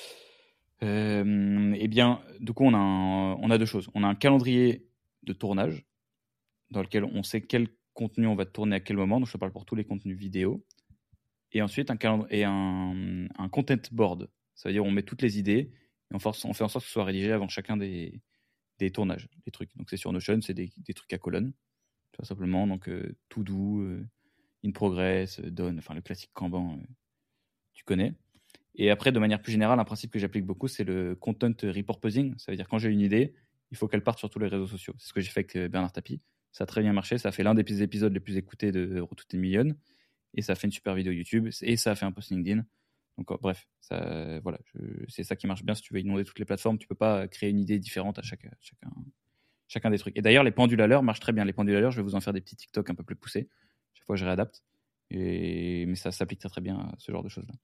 Euh, eh bien, du coup, on a, un, on a deux choses. On a un calendrier de tournage dans lequel on sait quel contenu on va tourner à quel moment. Donc, je te parle pour tous les contenus vidéo. Et ensuite, un, calend- et un, un content board. Ça veut dire on met toutes les idées et on, force, on fait en sorte que ce soit rédigé avant chacun des, des tournages, des trucs. Donc, c'est sur Notion, c'est des, des trucs à colonnes, tout simplement. Donc, euh, to do, euh, in progress, euh, done, enfin, le classique Kanban, euh, tu connais. Et après, de manière plus générale, un principe que j'applique beaucoup, c'est le content repurposing. Ça veut dire quand j'ai une idée, il faut qu'elle parte sur tous les réseaux sociaux. C'est ce que j'ai fait avec Bernard Tapie. Ça a très bien marché. Ça a fait l'un des épisodes les plus écoutés de Retoute une Million. Et ça a fait une super vidéo YouTube. Et ça a fait un post LinkedIn. Donc, euh, bref, ça, euh, voilà, je, c'est ça qui marche bien. Si tu veux inonder toutes les plateformes, tu peux pas créer une idée différente à chaque, chacun, chacun des trucs. Et d'ailleurs, les pendules à l'heure marchent très bien. Les pendules à l'heure, je vais vous en faire des petits TikTok un peu plus poussés. Chaque fois, je réadapte. Et, mais ça s'applique très très bien à ce genre de choses-là.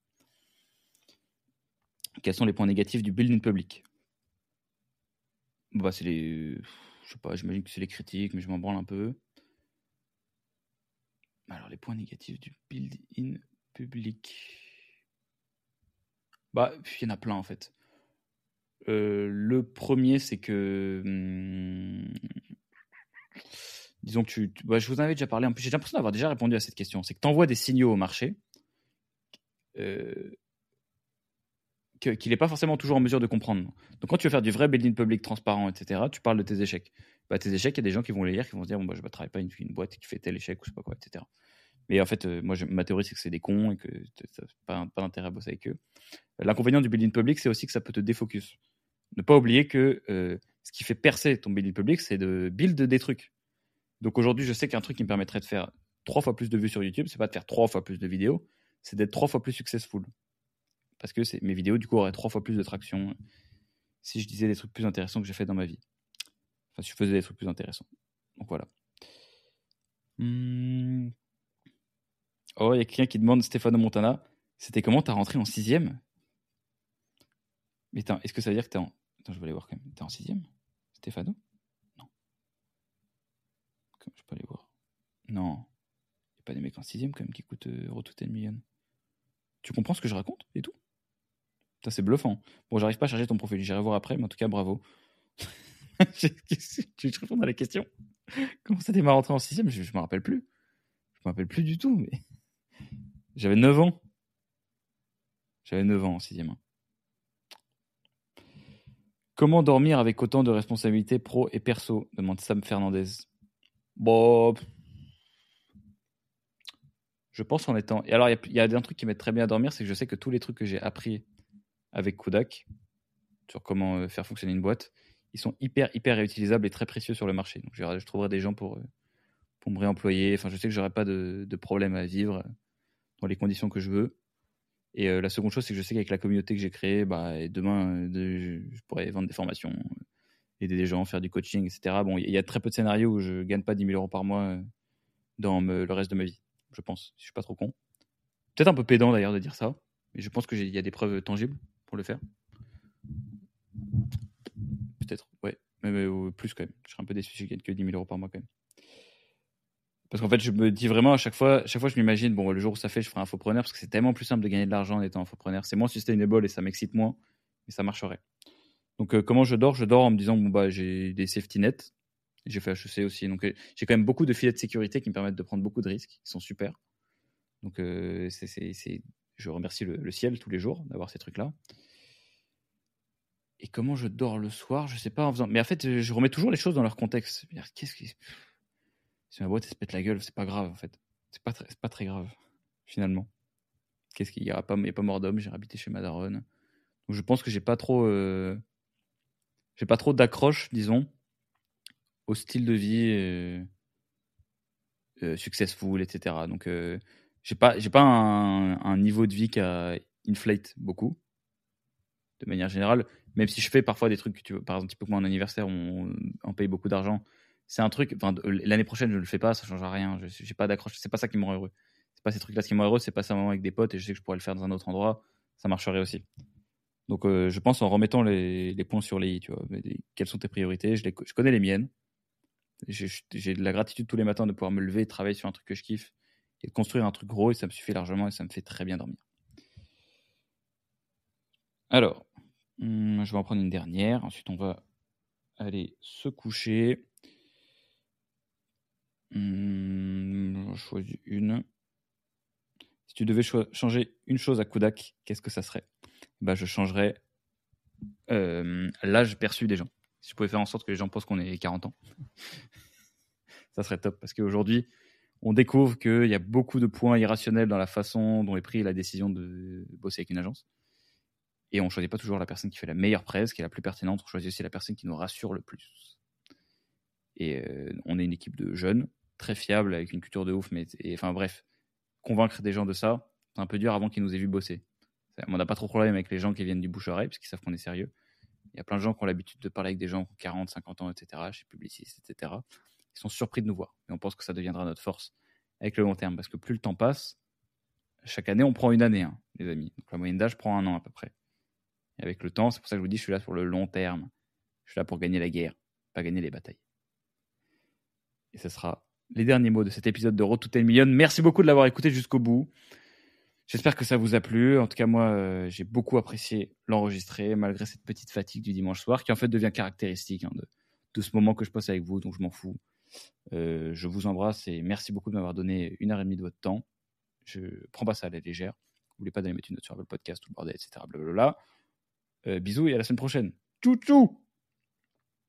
Quels sont les points négatifs du building public? Bah, c'est les. Je sais pas, j'imagine que c'est les critiques, mais je m'en branle un peu. Alors, les points négatifs du build-in public. Bah, il y en a plein en fait. Euh, le premier, c'est que. Hum, disons que tu. tu bah, je vous en avais déjà parlé. En plus, j'ai l'impression d'avoir déjà répondu à cette question. C'est que tu envoies des signaux au marché. Euh, qu'il n'est pas forcément toujours en mesure de comprendre. Donc, quand tu veux faire du vrai building public transparent, et cetera, tu parles de tes échecs. Bah, tes échecs, il y a des gens qui vont les lire, qui vont se dire bon, bah, je ne travaille pas une, une boîte qui fait tel échec ou je sais pas quoi, et cetera. Mais en fait, euh, moi, je, ma théorie, c'est que c'est des cons et que ça n'a pas, pas d'intérêt à bosser avec eux. L'inconvénient du building public, c'est aussi que ça peut te défocus. Ne pas oublier que euh, ce qui fait percer ton building public, c'est de build des trucs. Donc aujourd'hui, je sais qu'un truc qui me permettrait de faire trois fois plus de vues sur YouTube, c'est pas de faire trois fois plus de vidéos, c'est d'être trois fois plus successful. Parce que c'est, mes vidéos, du coup, auraient trois fois plus de traction si je disais des trucs plus intéressants que j'ai fait dans ma vie. Enfin, si je faisais des trucs plus intéressants. Donc voilà. Mmh. Oh, il y a quelqu'un qui demande, Stefano Montana, c'était comment t'as rentré en sixième? Mais attends, est-ce que ça veut dire que t'es en... Attends, je vais aller voir quand même. T'es en sixième, Stefano? Non. Je peux aller voir. Non. Il n'y a pas des mecs en sixième quand même qui coûtent euh, Road to ten million. Tu comprends ce que je raconte et tout? Putain, c'est bluffant. Bon, j'arrive pas à charger ton profil, j'irai voir après, mais en tout cas, bravo. Tu veux répondre à la question? Comment ça t'es ma rentrée en sixième? Je, je me rappelle plus. Je me rappelle plus du tout, mais... J'avais neuf ans. J'avais neuf ans en sixième. Comment dormir avec autant de responsabilités pro et perso? Demande Sam Fernandez. Bon... Je pense en étant... Et alors, il y, y a un truc qui m'aide très bien à dormir, c'est que je sais que tous les trucs que j'ai appris avec Kudak, sur comment euh, faire fonctionner une boîte, ils sont hyper, hyper réutilisables et très précieux sur le marché. Donc, je, je trouverai des gens pour, euh, pour me réemployer. Enfin, je sais que j'aurai pas de, de problème à vivre dans les conditions que je veux. Et euh, la seconde chose, c'est que je sais qu'avec la communauté que j'ai créée, bah, et demain, euh, de, je, je pourrais vendre des formations, euh, aider des gens, faire du coaching, et cetera. Bon, il y a très peu de scénarios où je gagne pas dix mille euros par mois euh, dans me, le reste de ma vie, je pense, si je suis pas trop con. Peut-être un peu pédant d'ailleurs de dire ça, mais je pense qu'il y a des preuves tangibles pour le faire. Peut-être, ouais, mais, mais euh, plus quand même. Je serais un peu déçu si je gagne que dix mille euros par mois quand même. Parce qu'en fait, je me dis vraiment à chaque fois, à chaque fois, je m'imagine, bon, le jour où ça fait, je ferai un infopreneur parce que c'est tellement plus simple de gagner de l'argent en étant infopreneur. C'est moins sustainable et ça m'excite moins, mais ça marcherait. Donc, euh, comment je dors? Je dors en me disant, bon, bah, j'ai des safety nets. J'ai fait H E C aussi. Donc, euh, j'ai quand même beaucoup de filets de sécurité qui me permettent de prendre beaucoup de risques, qui sont super. Donc, euh, c'est, c'est, c'est... je remercie le, le ciel tous les jours d'avoir ces trucs-là. Et comment je dors le soir? Je sais pas en faisant. Mais en fait, je remets toujours les choses dans leur contexte. Qu'est-ce qui. Si ma boîte elle se pète la gueule, c'est pas grave en fait. C'est pas, très, c'est pas très grave, finalement. Qu'est-ce qu'il y a pas, il n'y a pas mort d'homme, j'ai habité chez ma daronne. Donc je pense que j'ai pas trop. Euh... J'ai pas trop d'accroche, disons, au style de vie euh, euh, successful, et cetera. Donc euh, j'ai pas, j'ai pas un, un niveau de vie qui a inflate beaucoup, de manière générale. Même si je fais parfois des trucs, tu vois, par exemple, typiquement un anniversaire, on, on paye beaucoup d'argent. C'est un truc, enfin, l'année prochaine, je ne le fais pas, ça ne change rien. Je n'ai pas d'accroche, c'est pas ça qui me rend heureux. C'est pas ces trucs-là qui me rend heureux, c'est passer un moment avec des potes et je sais que je pourrais le faire dans un autre endroit, ça marcherait aussi. Donc, euh, je pense en remettant les, les points sur les i, tu vois. Les, quelles sont tes priorités? je, les, je connais les miennes. J'ai, j'ai de la gratitude tous les matins de pouvoir me lever et travailler sur un truc que je kiffe et de construire un truc gros et ça me suffit largement et ça me fait très bien dormir. Alors, hum, je vais en prendre une dernière. Ensuite, on va aller se coucher. Hum, j'en choisis une. Si tu devais cho- changer une chose à Kudak, qu'est-ce que ça serait? Bah, je changerais euh, l'âge perçu des gens. Si je pouvais faire en sorte que les gens pensent qu'on ait quarante ans, ça serait top. Parce qu'aujourd'hui, on découvre qu'il y a beaucoup de points irrationnels dans la façon dont est prise la décision de bosser avec une agence. Et on ne choisit pas toujours la personne qui fait la meilleure presse, qui est la plus pertinente. On choisit aussi la personne qui nous rassure le plus. Et euh, on est une équipe de jeunes, très fiables, avec une culture de ouf. Mais, et, enfin bref, convaincre des gens de ça, c'est un peu dur avant qu'ils nous aient vu bosser. On n'a pas trop de problème avec les gens qui viennent du bouche-oreille, parce qu'ils savent qu'on est sérieux. Il y a plein de gens qui ont l'habitude de parler avec des gens qui ont quarante, cinquante ans, et cetera, chez Publicis, et cetera. Ils sont surpris de nous voir. Et on pense que ça deviendra notre force avec le long terme. Parce que plus le temps passe, chaque année, on prend une année, hein, les amis. Donc la moyenne d'âge prend un an à peu près. Et avec le temps, c'est pour ça que je vous dis, je suis là pour le long terme. Je suis là pour gagner la guerre, pas gagner les batailles. Et ce sera les derniers mots de cet épisode de Road to ten million. Merci beaucoup de l'avoir écouté jusqu'au bout. J'espère que ça vous a plu. En tout cas, moi, euh, j'ai beaucoup apprécié l'enregistrer, malgré cette petite fatigue du dimanche soir, qui en fait devient caractéristique hein, de, de ce moment que je passe avec vous, donc je m'en fous. Euh, je vous embrasse et merci beaucoup de m'avoir donné une heure et demie de votre temps. Je prends pas ça à la légère. N'oubliez pas d'aller mettre une note sur le podcast, tout le bordel, et cetera. Blablabla. Euh, bisous et à la semaine prochaine. Tchou tchou.